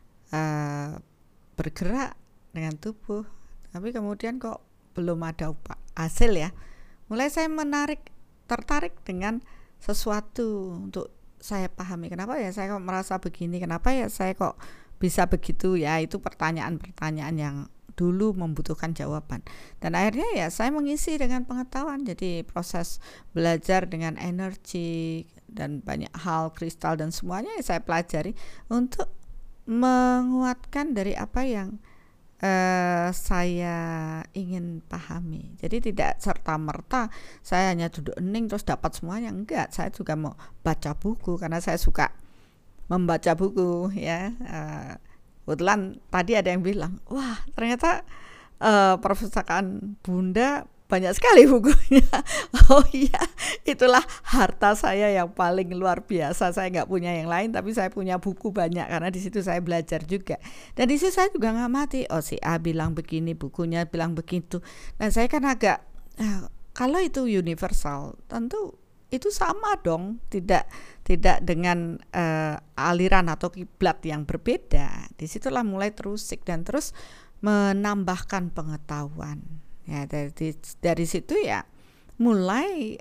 bergerak dengan tubuh. Tapi kemudian kok belum ada hasil ya. Mulai saya tertarik dengan sesuatu untuk saya pahami, kenapa ya saya kok merasa begini, kenapa ya saya kok bisa begitu ya. Itu pertanyaan-pertanyaan yang dulu membutuhkan jawaban, dan akhirnya ya saya mengisi dengan pengetahuan. Jadi proses belajar dengan energi dan banyak hal kristal dan semuanya saya pelajari untuk menguatkan dari apa yang saya ingin pahami. Jadi tidak serta-merta saya hanya duduk hening terus dapat semuanya, enggak. Saya juga mau baca buku karena saya suka membaca buku ya. Kebetulan tadi ada yang bilang, wah ternyata perpustakaan Bunda banyak sekali bukunya. Oh iya, itulah harta saya yang paling luar biasa. Saya nggak punya yang lain, tapi saya punya buku banyak karena di situ saya belajar juga. Dan di situ saya juga ngamati, oh si A bilang begini, bukunya bilang begitu. Dan saya kan agak, kalau itu universal, tentu itu sama dong, tidak dengan aliran atau kiblat yang berbeda. Disitulah mulai terusik dan terus menambahkan pengetahuan. Ya dari situ ya mulai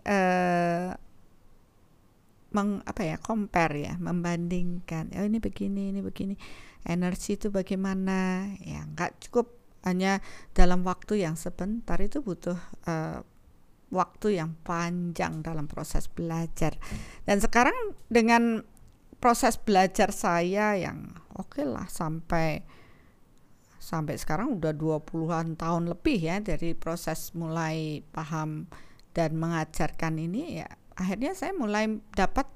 compare ya, membandingkan. Oh ini begini, energi itu bagaimana? Ya nggak cukup hanya dalam waktu yang sebentar, itu butuh waktu yang panjang dalam proses belajar. Dan sekarang dengan proses belajar saya yang oke lah sampai sampai sekarang udah 20-an tahun lebih ya dari proses mulai paham dan mengajarkan ini, ya akhirnya saya mulai dapat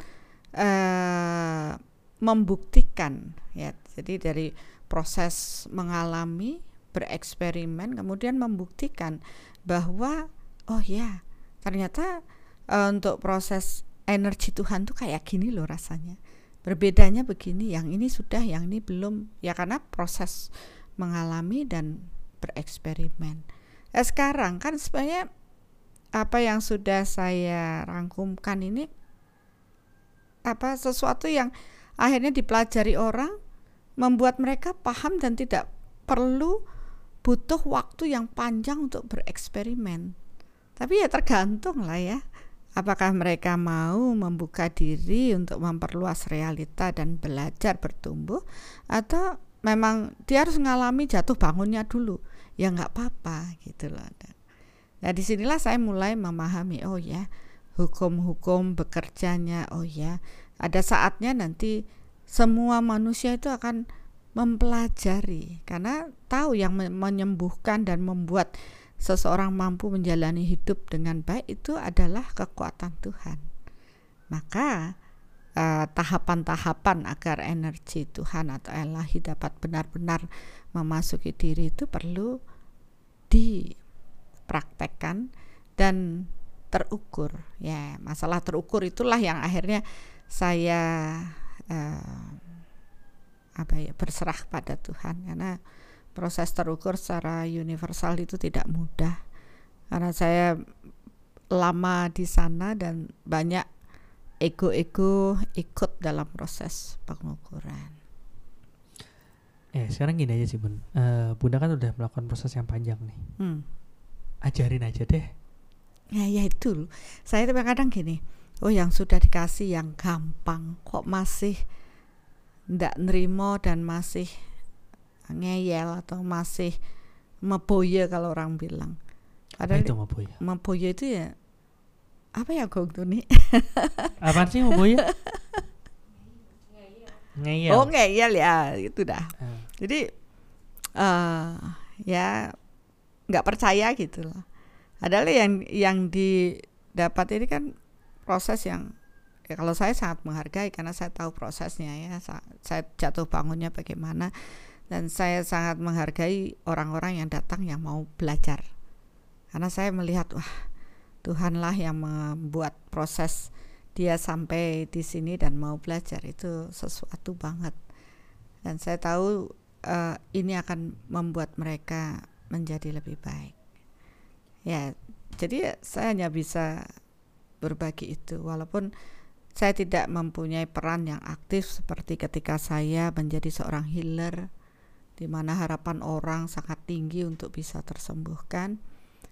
membuktikan ya. Jadi dari proses mengalami, bereksperimen, kemudian membuktikan bahwa oh ya ternyata untuk proses energi Tuhan tuh kayak gini loh rasanya. Berbedanya begini, yang ini sudah, yang ini belum. Ya karena proses mengalami dan bereksperimen. Sekarang kan sebenarnya apa yang sudah saya rangkumkan ini sesuatu yang akhirnya dipelajari orang, membuat mereka paham dan tidak perlu butuh waktu yang panjang untuk bereksperimen. Tapi ya tergantung lah ya, apakah mereka mau membuka diri untuk memperluas realita dan belajar bertumbuh, atau memang dia harus mengalami jatuh bangunnya dulu. Ya nggak apa-apa gitu loh. Nah disinilah saya mulai memahami, oh ya hukum-hukum bekerjanya, oh ya ada saatnya nanti semua manusia itu akan mempelajari, karena tahu yang menyembuhkan dan membuat seseorang mampu menjalani hidup dengan baik itu adalah kekuatan Tuhan. Maka tahapan-tahapan agar energi Tuhan atau Ilahi dapat benar-benar memasuki diri itu perlu dipraktekkan dan terukur. Ya, masalah terukur itulah yang akhirnya saya berserah pada Tuhan, karena proses terukur secara universal itu tidak mudah, karena saya lama di sana dan banyak ego-ego ikut dalam proses pengukuran. Sekarang gini aja sih Bun, Bunda kan udah melakukan proses yang panjang nih. Ajarin aja deh. Ya itu, saya kadang gini, oh yang sudah dikasih yang gampang kok masih ndak nerimo dan masih ngeyel atau masih meboye kalau orang bilang. Padahal itu meboye? Meboye itu ya apa ya Gong Tuni? Apaan sih meboye? Ngeyel. Oh ngeyel ya, itu dah. Jadi ya nggak percaya gitu loh. Padahal yang didapat ini kan proses yang ya kalau saya sangat menghargai, karena saya tahu prosesnya ya, saya jatuh bangunnya bagaimana. Dan saya sangat menghargai orang-orang yang datang yang mau belajar, karena saya melihat wah Tuhanlah yang membuat proses dia sampai di sini dan mau belajar, itu sesuatu banget. Dan saya tahu ini akan membuat mereka menjadi lebih baik. Ya, jadi saya hanya bisa berbagi itu, walaupun saya tidak mempunyai peran yang aktif seperti ketika saya menjadi seorang healer, di mana harapan orang sangat tinggi untuk bisa tersembuhkan.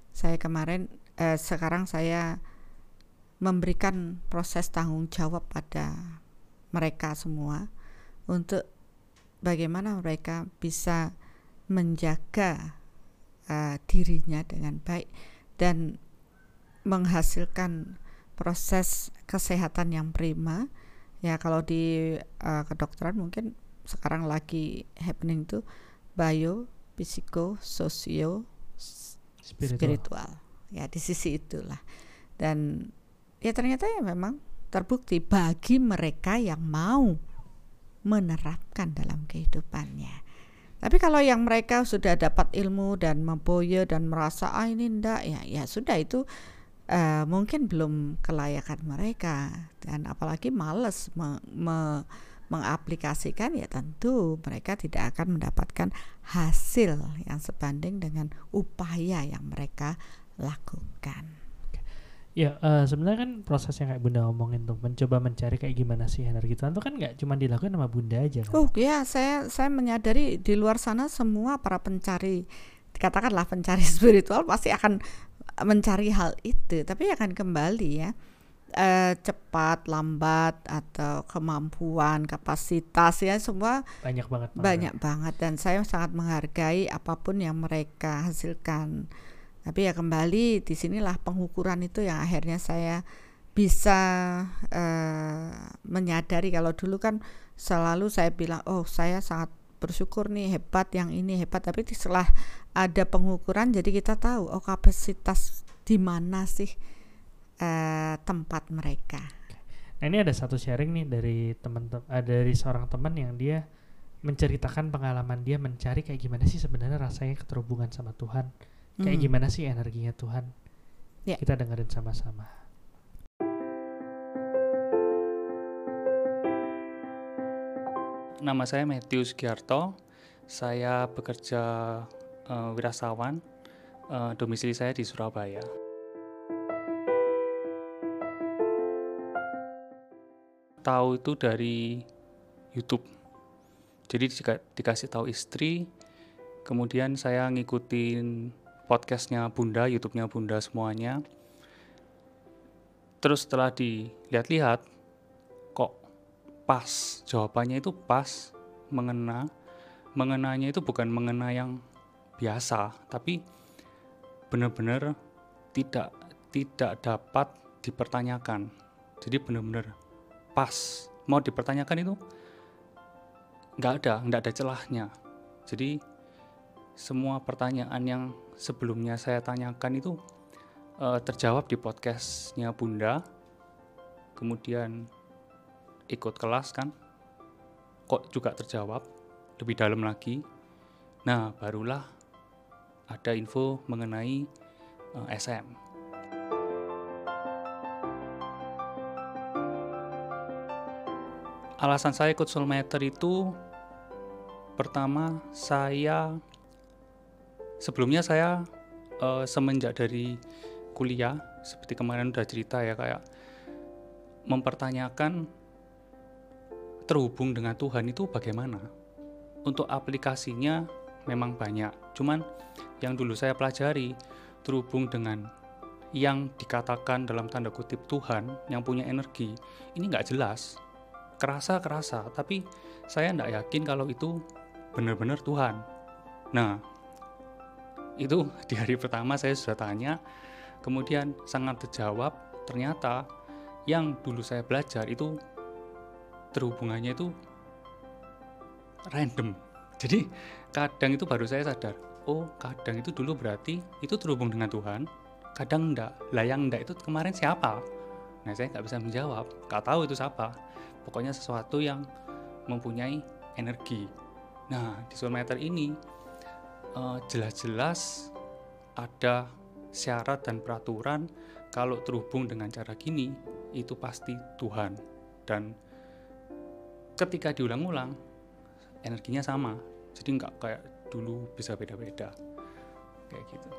Sekarang saya memberikan proses tanggung jawab pada mereka semua untuk bagaimana mereka bisa menjaga dirinya dengan baik dan menghasilkan proses kesehatan yang prima. Ya kalau di kedokteran mungkin sekarang lagi happening tuh bio, psiko, sosio, spiritual. Ya di sisi itulah. Dan ya ternyata ya memang terbukti bagi mereka yang mau menerapkan dalam kehidupannya. Tapi kalau yang mereka sudah dapat ilmu dan memboye dan merasa ini enggak, ya sudah itu mungkin belum kelayakan mereka, dan apalagi malas mengaplikasikan, ya tentu mereka tidak akan mendapatkan hasil yang sebanding dengan upaya yang mereka lakukan. Ya sebenarnya kan proses yang kayak Bunda ngomongin tuh, mencoba mencari kayak gimana sih energi Tuhan itu kan nggak cuma dilakukan sama Bunda aja kan? Oh ya, saya menyadari di luar sana semua para pencari, katakanlah pencari spiritual pasti akan mencari hal itu, tapi akan kembali ya cepat lambat atau kemampuan, kapasitas ya semua banyak banget, dan saya sangat menghargai apapun yang mereka hasilkan. Tapi ya kembali di sinilah pengukuran itu yang akhirnya saya bisa menyadari. Kalau dulu kan selalu saya bilang, oh saya sangat bersyukur nih, hebat, yang ini hebat, tapi setelah ada pengukuran jadi kita tahu kapasitas di mana sih tempat mereka. Nah, ini ada satu sharing nih dari seorang teman yang dia menceritakan pengalaman dia mencari kayak gimana sih sebenarnya rasanya keterhubungan sama Tuhan, kayak gimana sih energinya Tuhan. Kita dengerin sama-sama. Nama saya Matthew Sugiarto, saya bekerja wirasawan, domisili saya di Surabaya. Tahu itu dari YouTube, jadi dikasih tahu istri, kemudian saya ngikutin podcastnya Bunda, YouTube-nya Bunda semuanya. Terus setelah dilihat-lihat, kok pas, jawabannya itu pas, mengenanya itu bukan mengena yang biasa, tapi benar-benar tidak dapat dipertanyakan. Jadi benar-benar pas, mau dipertanyakan itu nggak ada celahnya. Jadi semua pertanyaan yang sebelumnya saya tanyakan itu terjawab di podcastnya Bunda. Kemudian ikut kelas kan, kok juga terjawab lebih dalam lagi. Nah, barulah ada info mengenai SM. Alasan saya ikut Soulmatter itu, pertama sebelumnya saya semenjak dari kuliah, seperti kemarin udah cerita ya, kayak mempertanyakan terhubung dengan Tuhan itu bagaimana. Untuk aplikasinya memang banyak, cuman yang dulu saya pelajari, terhubung dengan yang dikatakan dalam tanda kutip Tuhan, yang punya energi, ini nggak jelas, kerasa, tapi saya nggak yakin kalau itu benar-benar Tuhan. Nah, itu di hari pertama saya sudah tanya, kemudian sangat terjawab. Ternyata yang dulu saya belajar itu terhubungannya itu random. Jadi kadang itu baru saya sadar, oh kadang itu dulu berarti itu terhubung dengan Tuhan, kadang enggak. Lah yang enggak itu kemarin siapa? Nah, saya nggak bisa menjawab, nggak tahu itu siapa. Pokoknya sesuatu yang mempunyai energi. Nah, di Soulmatter ini jelas-jelas ada syarat dan peraturan kalau terhubung dengan cara gini itu pasti Tuhan. Dan ketika diulang-ulang energinya sama, jadi nggak kayak dulu bisa beda-beda kayak gitu.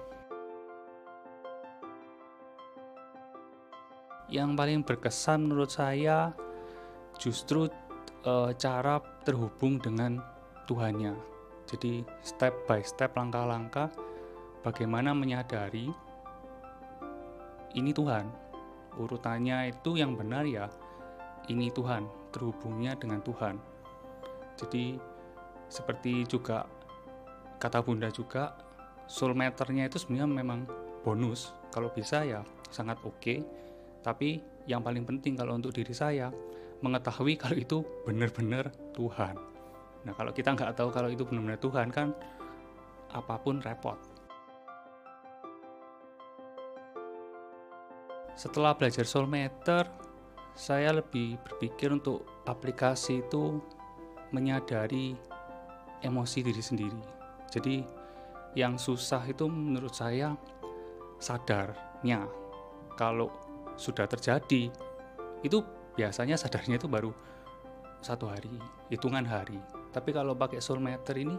Yang paling berkesan menurut saya justru cara terhubung dengan Tuhannya. Jadi step by step, langkah-langkah bagaimana menyadari ini Tuhan, urutannya itu yang benar ya, ini Tuhan, terhubungnya dengan Tuhan. Jadi seperti juga kata Bunda juga, Soulmatter-nya itu sebenarnya memang bonus, kalau bisa ya sangat oke. Tapi yang paling penting kalau untuk diri saya, mengetahui kalau itu benar-benar Tuhan. Nah, kalau kita nggak tahu kalau itu benar-benar Tuhan kan apapun repot. Setelah belajar Soulmatter, saya lebih berpikir untuk aplikasi itu menyadari emosi diri sendiri. Jadi yang susah itu menurut saya sadarnya. Kalau sudah terjadi, itu biasanya sadarnya itu baru 1 hari, hitungan hari. Tapi kalau pakai Soulmatter ini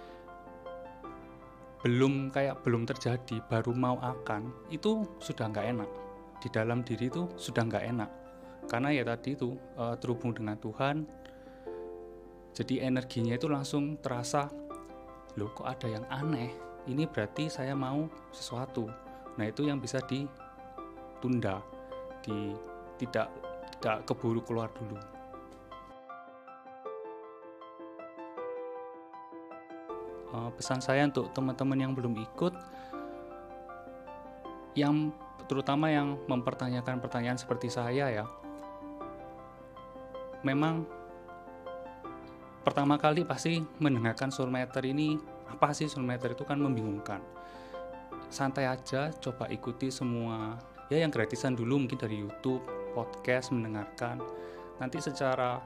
belum terjadi, baru mau akan, itu sudah nggak enak. Di dalam diri itu sudah nggak enak. Karena ya tadi itu terhubung dengan Tuhan, jadi energinya itu langsung terasa, loh kok ada yang aneh, ini berarti saya mau sesuatu. Nah, itu yang bisa ditunda, tidak keburu keluar dulu. Pesan saya untuk teman-teman yang belum ikut, yang terutama yang mempertanyakan pertanyaan seperti saya ya, memang pertama kali pasti mendengarkan soul matter ini, apa sih soul matter itu kan membingungkan. Santai aja, coba ikuti semua ya yang gratisan dulu, mungkin dari YouTube, podcast, mendengarkan. Nanti secara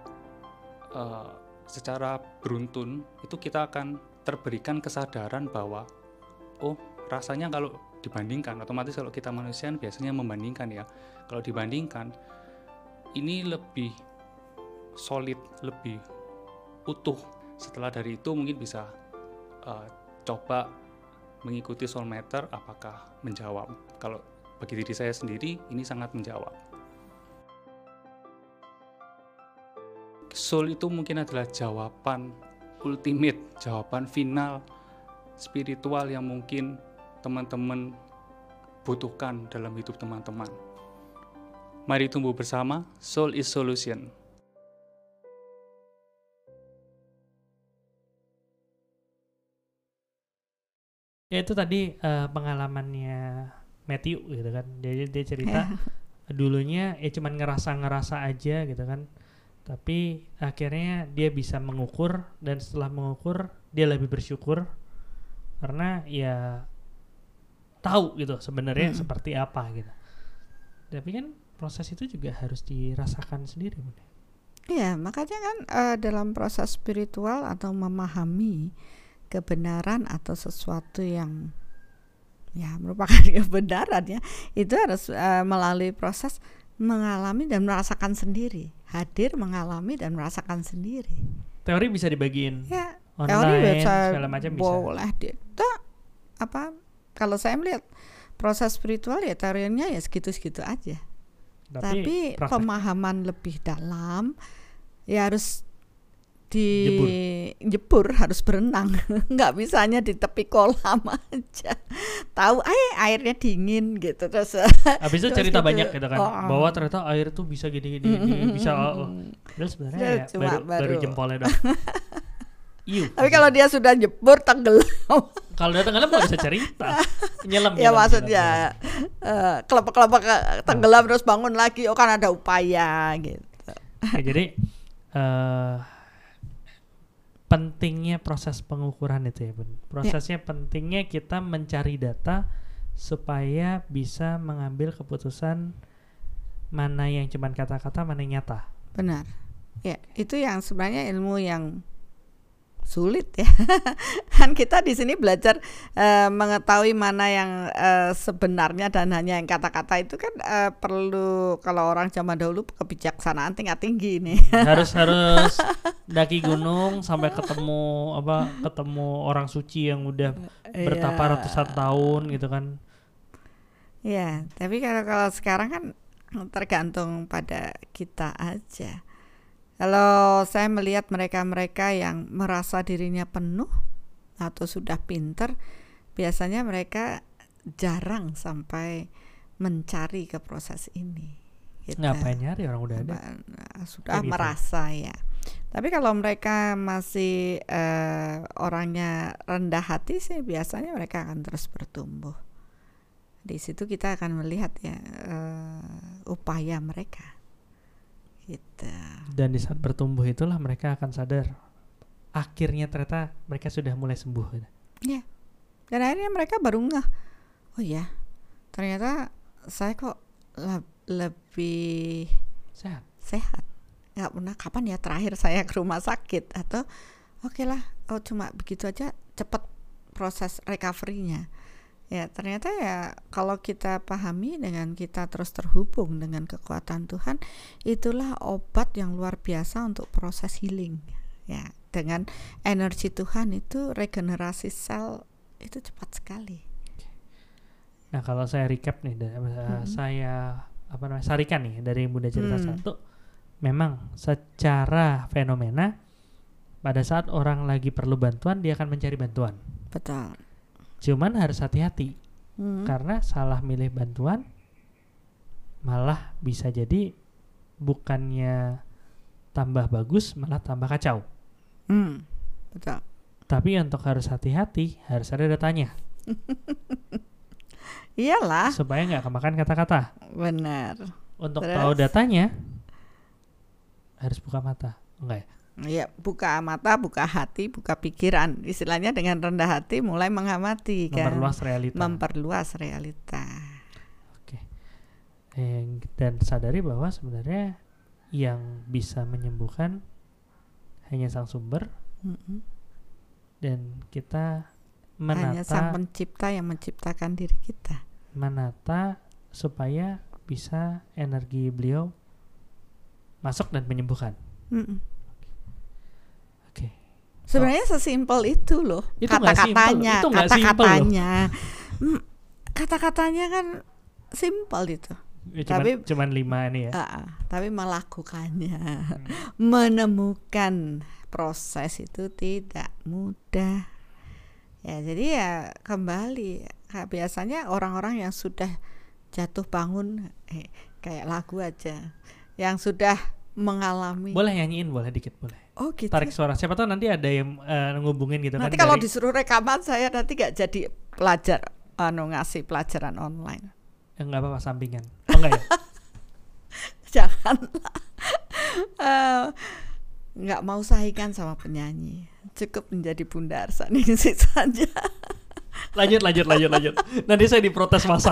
beruntun itu kita akan terberikan kesadaran bahwa oh rasanya kalau dibandingkan, otomatis kalau kita manusia biasanya membandingkan ya, kalau dibandingkan ini lebih solid, lebih utuh. Setelah dari itu mungkin bisa coba mengikuti soul matter, apakah menjawab. Kalau bagi diri saya sendiri ini sangat menjawab. Soul itu mungkin adalah jawaban ultimate, jawaban final spiritual yang mungkin teman-teman butuhkan dalam hidup teman-teman. Mari tumbuh bersama, Soul is Solution. Ya itu tadi pengalamannya Matthew gitu kan. Jadi dia cerita dulunya ya cuman ngerasa aja gitu kan. Tapi akhirnya dia bisa mengukur, dan setelah mengukur dia lebih bersyukur karena ya tahu gitu sebenarnya seperti apa gitu. Tapi kan proses itu juga harus dirasakan sendiri. Iya, makanya kan dalam proses spiritual atau memahami kebenaran atau sesuatu yang ya merupakan kebenaran ya, itu harus melalui proses mengalami dan merasakan sendiri, hadir, mengalami dan merasakan sendiri. Teori bisa dibagiin Ya, online, teori bisa, segala macam bisa. boleh kalau saya melihat proses spiritual ya teorinya ya segitu-segitu aja. Tapi pemahaman lebih dalam ya harus dijebur, harus berenang. Nggak bisa hanya di tepi kolam aja. Tahu airnya dingin gitu terus. Habis itu cerita gitu, banyak gitu kan. Bahwa ternyata air tuh bisa gini bisa Padahal sebenarnya ya, baru jempolnya doang. Tapi kalau dia sudah jebur tenggelam. Kalau dia tenggelam nggak bisa cerita. Nyelam. Ya maksudnya kelapa-kelapa tenggelam terus bangun lagi. Oh kan ada upaya gitu. Ya, jadi pentingnya proses pengukuran itu ya Bun. Prosesnya pentingnya kita mencari data supaya bisa mengambil keputusan mana yang cuman kata-kata, mana yang nyata. Benar. Ya, itu yang sebenarnya ilmu yang sulit ya. Kan kita di sini belajar mengetahui mana yang sebenarnya dan hanya yang kata-kata itu kan perlu, kalau orang zaman dahulu kebijaksanaan tingkat tinggi nih. Harus daki gunung sampai ketemu orang suci yang udah bertapa ratusan tahun gitu kan. Iya, tapi kalau sekarang kan tergantung pada kita aja. Kalau saya melihat mereka-mereka yang merasa dirinya penuh atau sudah pinter, biasanya mereka jarang sampai mencari ke proses ini. Gitu. Ngapain nyari, orang udah ada. Sudah merasa ya. Tapi kalau mereka masih orangnya rendah hati sih, biasanya mereka akan terus bertumbuh. Di situ kita akan melihat ya upaya mereka. Gitu. Dan di saat bertumbuh itulah mereka akan sadar akhirnya ternyata mereka sudah mulai sembuh. Ya. Dan akhirnya mereka baru ngeh, oh ya ternyata saya kok lebih sehat. Nggak pernah, kapan ya terakhir saya ke rumah sakit, atau oke lah, cuma begitu aja cepat proses recovery-nya. Ya ternyata ya kalau kita pahami dengan kita terus terhubung dengan kekuatan Tuhan, itulah obat yang luar biasa untuk proses healing. Ya, dengan energi Tuhan itu regenerasi sel itu cepat sekali. Nah kalau saya recap nih, saya sarikan nih dari Bunda cerita satu, memang secara fenomena pada saat orang lagi perlu bantuan dia akan mencari bantuan. Betul. Cuman harus hati-hati karena salah milih bantuan malah bisa jadi bukannya tambah bagus malah tambah kacau. Betul. Tapi untuk harus hati-hati harus ada datanya. Iyalah. Supaya nggak kemakan kata-kata. Benar. Untuk tahu datanya harus buka mata. Enggak ya? Ya, buka mata, buka hati, buka pikiran. Istilahnya dengan rendah hati mulai mengamati kan. Memperluas realita. Oke. Dan sadari bahwa sebenarnya yang bisa menyembuhkan hanya Sang Sumber. Dan kita menata, hanya Sang Pencipta yang menciptakan diri kita. Menata supaya bisa energi beliau masuk dan menyembuhkan. Oke. Sebenarnya sesimpel itu loh. Itu kata-katanya, kata-katanya. Kata-katanya kan simpel itu. Ya, tapi cuman 5 ini ya. Tapi melakukannya, menemukan proses itu tidak mudah. Ya, jadi ya kembali. Biasanya orang-orang yang sudah jatuh bangun, kayak lagu aja, yang sudah mengalami. Boleh nyanyiin, boleh dikit, boleh. Oh gitu. Tarik suara. Siapa tahu nanti ada yang ngubungin gitu. Nanti kan kalau disuruh rekaman saya nanti gak jadi ngasih pelajaran online. Enggak apa-apa, sampingan. Oh enggak ya? Janganlah. Nggak mau saingan sama penyanyi. Cukup menjadi Bunda Arsaningsih saja. Lanjut. Nanti saya diprotes massa.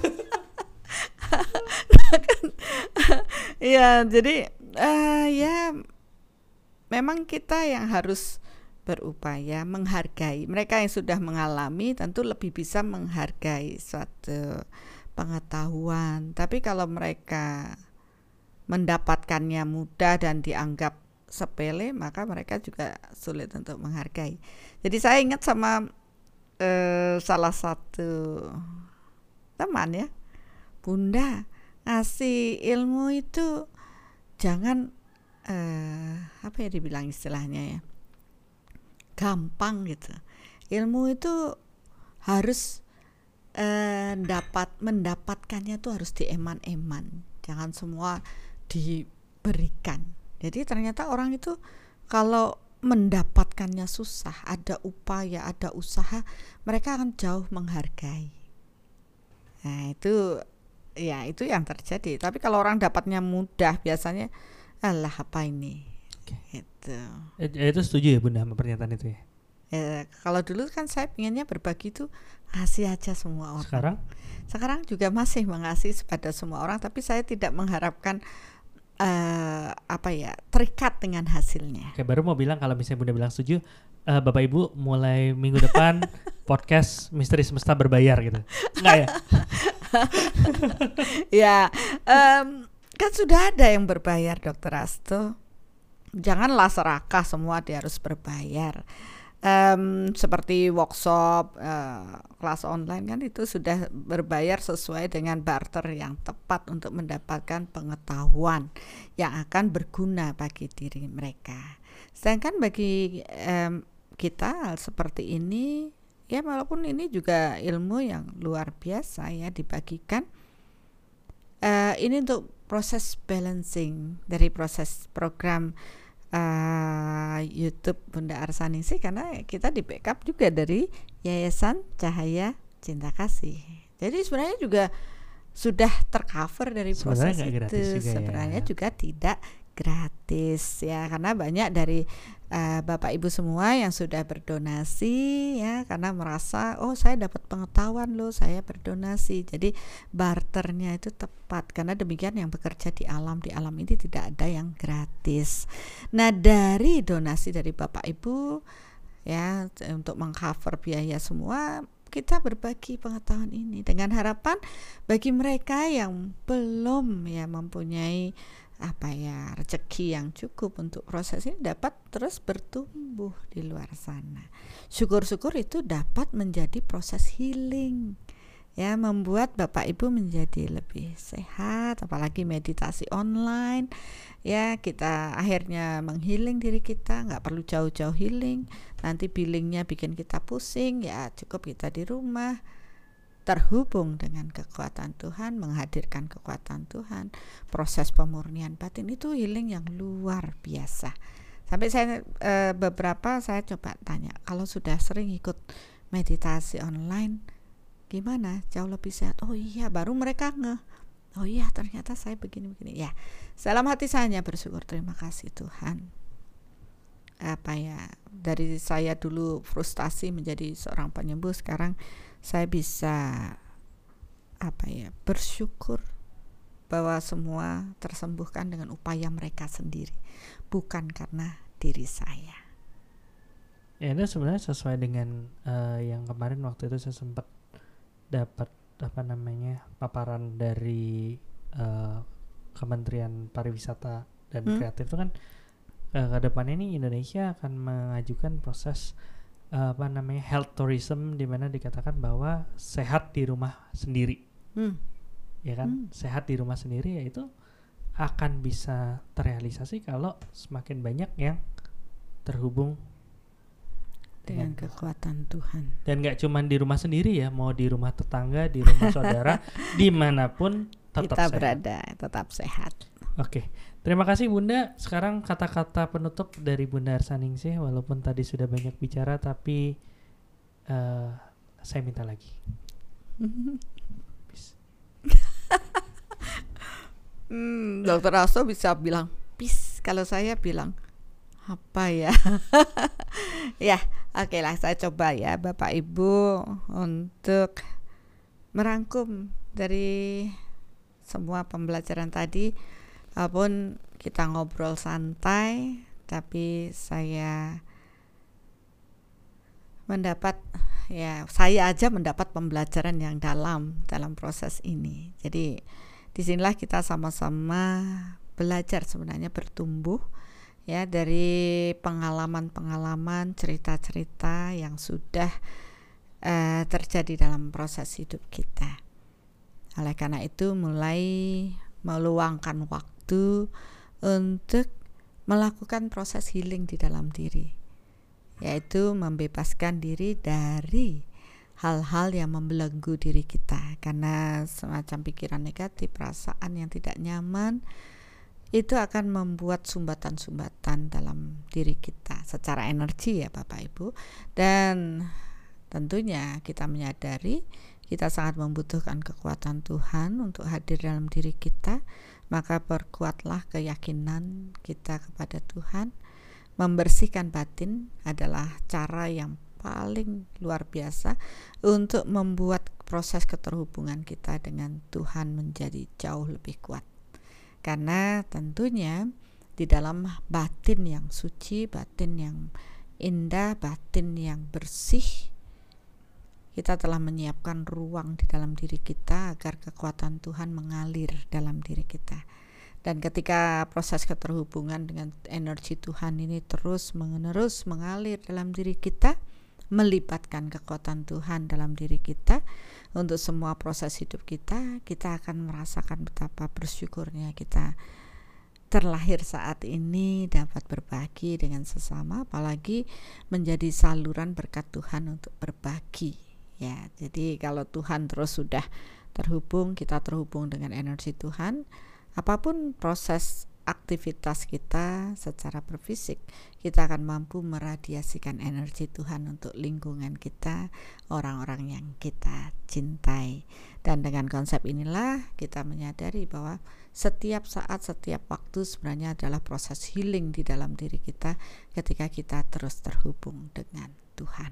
Ya, jadi ya memang kita yang harus berupaya menghargai. Mereka yang sudah mengalami tentu lebih bisa menghargai suatu pengetahuan. Tapi kalau mereka mendapatkannya mudah dan dianggap sepele, maka mereka juga sulit untuk menghargai. Jadi saya ingat sama salah satu teman ya, Bunda, ngasih ilmu itu jangan apa ya dibilang istilahnya ya, gampang gitu. Ilmu itu harus mendapatkannya tuh harus dieman-eman, jangan semua diberikan. Jadi ternyata orang itu kalau mendapatkannya susah, ada upaya, ada usaha, mereka akan jauh menghargai. Nah itu yang terjadi. Tapi kalau orang dapatnya mudah, biasanya alah apa ini. Gitu. Itu setuju ya Bunda sama pernyataan itu ya? Kalau dulu kan saya pengennya berbagi itu kasih aja semua orang. Sekarang juga masih mengasihi pada semua orang, tapi saya tidak mengharapkan terikat dengan hasilnya. Oke, baru mau bilang kalau misalnya Bunda bilang setuju, Bapak Ibu mulai minggu depan podcast Misteri Semesta berbayar gitu. Enggak ya? Ya, kan sudah ada yang berbayar, Dr. Asto. Janganlah serakah semua dia harus berbayar. Seperti workshop, kelas online kan itu sudah berbayar sesuai dengan barter yang tepat untuk mendapatkan pengetahuan yang akan berguna bagi diri mereka. Sedangkan bagi kita seperti ini, ya walaupun ini juga ilmu yang luar biasa ya dibagikan, ini untuk proses balancing dari proses program YouTube Bunda Arsaningsih, karena kita di backup juga dari Yayasan Cahaya Cinta Kasih. Jadi sebenarnya juga sudah tercover dari proses itu. Sebenarnya juga tidak gratis ya, karena banyak dari Bapak Ibu semua yang sudah berdonasi ya, karena merasa saya dapat pengetahuan loh, saya berdonasi. Jadi barternya itu tepat, karena demikian yang bekerja di alam ini tidak ada yang gratis. Nah, dari donasi dari Bapak Ibu ya untuk mengcover biaya semua, kita berbagi pengetahuan ini dengan harapan bagi mereka yang belum ya mempunyai rezeki yang cukup untuk proses ini dapat terus bertumbuh di luar sana. Syukur-syukur itu dapat menjadi proses healing ya, membuat Bapak Ibu menjadi lebih sehat, apalagi meditasi online ya, kita akhirnya menghealing diri kita, nggak perlu jauh-jauh healing, nanti billingnya bikin kita pusing ya, cukup kita di rumah terhubung dengan kekuatan Tuhan, menghadirkan kekuatan Tuhan, proses pemurnian batin itu healing yang luar biasa. Sampai saya beberapa saya coba tanya, kalau sudah sering ikut meditasi online gimana, jauh lebih sehat? Oh iya, baru mereka oh iya ternyata saya begini ya. Dalam hati saya bersyukur, terima kasih Tuhan. dari saya dulu frustasi menjadi seorang penyembuh, sekarang saya bisa bersyukur bahwa semua tersembuhkan dengan upaya mereka sendiri, bukan karena diri saya. Ya, itu sebenarnya sesuai dengan yang kemarin waktu itu saya sempat dapat paparan dari Kementerian Pariwisata dan Kreatif itu kan ke depannya ini Indonesia akan mengajukan proses health tourism, di mana dikatakan bahwa sehat di rumah sendiri. Ya kan, sehat di rumah sendiri, yaitu akan bisa terrealisasi kalau semakin banyak yang terhubung dengan kekuatan Tuhan. Dan gak cuma di rumah sendiri ya, mau di rumah tetangga, di rumah saudara, dimanapun tetap kita sehat. berada, tetap sehat. Oke, terima kasih Bunda. Sekarang kata-kata penutup dari Bunda Arsaningsih, walaupun tadi sudah banyak bicara, tapi saya minta lagi. Dokter Aso bisa bilang peace, kalau saya bilang apa ya? Ya, oke lah, saya coba ya Bapak Ibu untuk merangkum dari semua pembelajaran tadi. Walaupun kita ngobrol santai, tapi saya aja mendapat pembelajaran yang dalam proses ini. Jadi disinilah kita sama-sama belajar, sebenarnya bertumbuh ya, dari pengalaman-pengalaman, cerita-cerita yang sudah terjadi dalam proses hidup kita. Oleh karena itu mulai meluangkan waktu untuk melakukan proses healing di dalam diri, yaitu membebaskan diri dari hal-hal yang membelenggu diri kita, karena semacam pikiran negatif, perasaan yang tidak nyaman itu akan membuat sumbatan-sumbatan dalam diri kita secara energi ya Bapak Ibu. Dan tentunya kita menyadari kita sangat membutuhkan kekuatan Tuhan untuk hadir dalam diri kita, maka perkuatlah keyakinan kita kepada Tuhan. Membersihkan batin adalah cara yang paling luar biasa untuk membuat proses keterhubungan kita dengan Tuhan menjadi jauh lebih kuat. Karena tentunya di dalam batin yang suci, batin yang indah, batin yang bersih, kita telah menyiapkan ruang di dalam diri kita agar kekuatan Tuhan mengalir dalam diri kita. Dan ketika proses keterhubungan dengan energi Tuhan ini terus-menerus mengalir dalam diri kita, melibatkan kekuatan Tuhan dalam diri kita untuk semua proses hidup kita, kita akan merasakan betapa bersyukurnya kita terlahir saat ini, dapat berbagi dengan sesama, apalagi menjadi saluran berkat Tuhan untuk berbagi. Ya, jadi kalau Tuhan terus sudah terhubung, kita terhubung dengan energi Tuhan, apapun proses aktivitas kita secara berfisik, kita akan mampu meradiasikan energi Tuhan untuk lingkungan kita, orang-orang yang kita cintai. Dan dengan konsep inilah kita menyadari bahwa setiap saat, setiap waktu sebenarnya adalah proses healing di dalam diri kita ketika kita terus terhubung dengan Tuhan.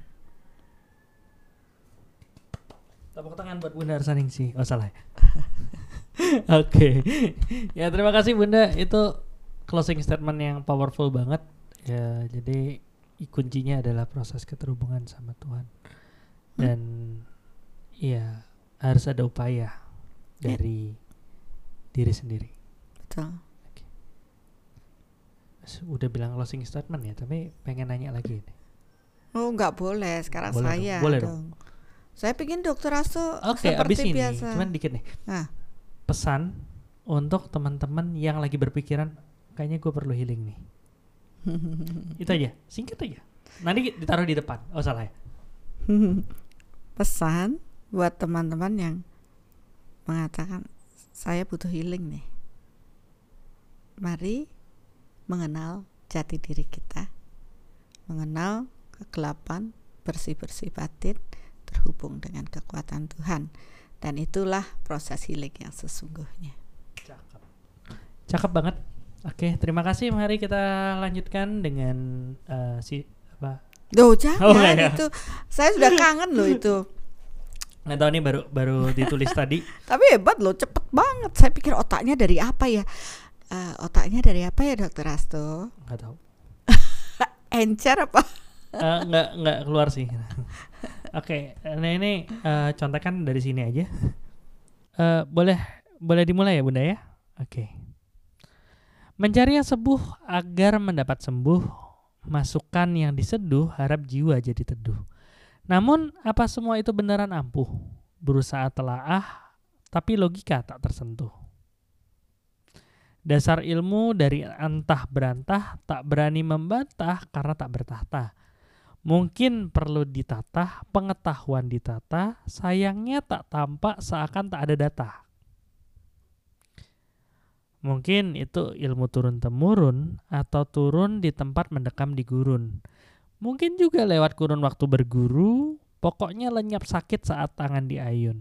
Tepuk tangan buat Bunda Arsaningsih. Oh salah ya. Oke. Ya terima kasih Bunda, itu closing statement yang powerful banget. Ya jadi kuncinya adalah proses keterhubungan sama Tuhan. Dan ya harus ada upaya dari diri sendiri. Betul. Oke. Udah bilang closing statement ya, tapi pengen nanya lagi nih. Oh nggak boleh, sekarang boleh saya dong. Boleh dong. Saya pengen Dokter Aso Oke, abis seperti ini biasa. cuman dikit nih. Pesan untuk teman-teman yang lagi berpikiran kayaknya gue perlu healing nih. Itu aja, singkat aja. Nanti ditaruh di depan. Oh salah ya. Pesan buat teman-teman yang mengatakan saya butuh healing nih. Mari mengenal jati diri kita, mengenal kegelapan, bersih-bersih batin, terhubung dengan kekuatan Tuhan. Dan itulah proses healing yang sesungguhnya. Cakep banget. Oke, terima kasih. Mari kita lanjutkan dengan Loh, jangan ya. itu. Saya sudah kangen loh itu. Nggak tahu nih baru ditulis tadi. Tapi hebat loh, cepet banget. Saya pikir otaknya dari apa ya? Otaknya dari apa ya, Dokter Hasto? Nggak tahu. Encer apa? Nggak keluar sih. Oke, nah ini contekan dari sini aja. Boleh dimulai ya Bunda ya? Oke. Mencari yang sembuh agar mendapat sembuh, masukkan yang diseduh, harap jiwa jadi teduh. Namun apa semua itu beneran ampuh? Berusaha telaah, tapi logika tak tersentuh. Dasar ilmu dari antah berantah, tak berani membantah karena tak bertahta. Mungkin perlu ditata, pengetahuan ditata, sayangnya tak tampak seakan tak ada data. Mungkin itu ilmu turun-temurun atau turun di tempat mendekam di gurun. Mungkin juga lewat kurun waktu berguru, pokoknya lenyap sakit saat tangan diayun.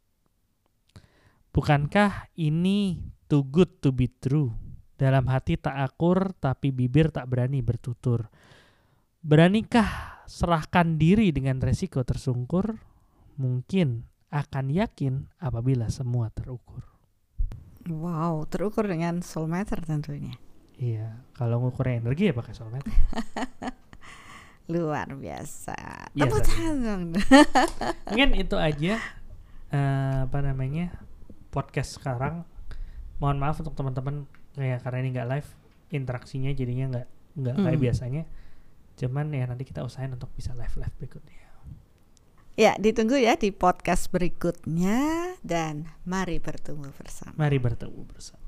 Bukankah ini too good to be true? Dalam hati tak akur, tapi bibir tak berani bertutur. Beranikah serahkan diri dengan resiko tersungkur? Mungkin akan yakin apabila semua terukur. Wow, terukur dengan soulmeter tentunya. Iya, kalau ngukur energi ya pakai soulmeter. Luar biasa. Iya, Tepuk tangan. Mungkin itu aja podcast sekarang. Mohon maaf untuk teman-teman ya karena ini nggak live, interaksinya jadinya nggak kayak biasanya. Cuman ya nanti kita usahain untuk bisa live berikutnya. Ya, ditunggu ya di podcast berikutnya dan mari bertemu bersama. Mari bertemu bersama.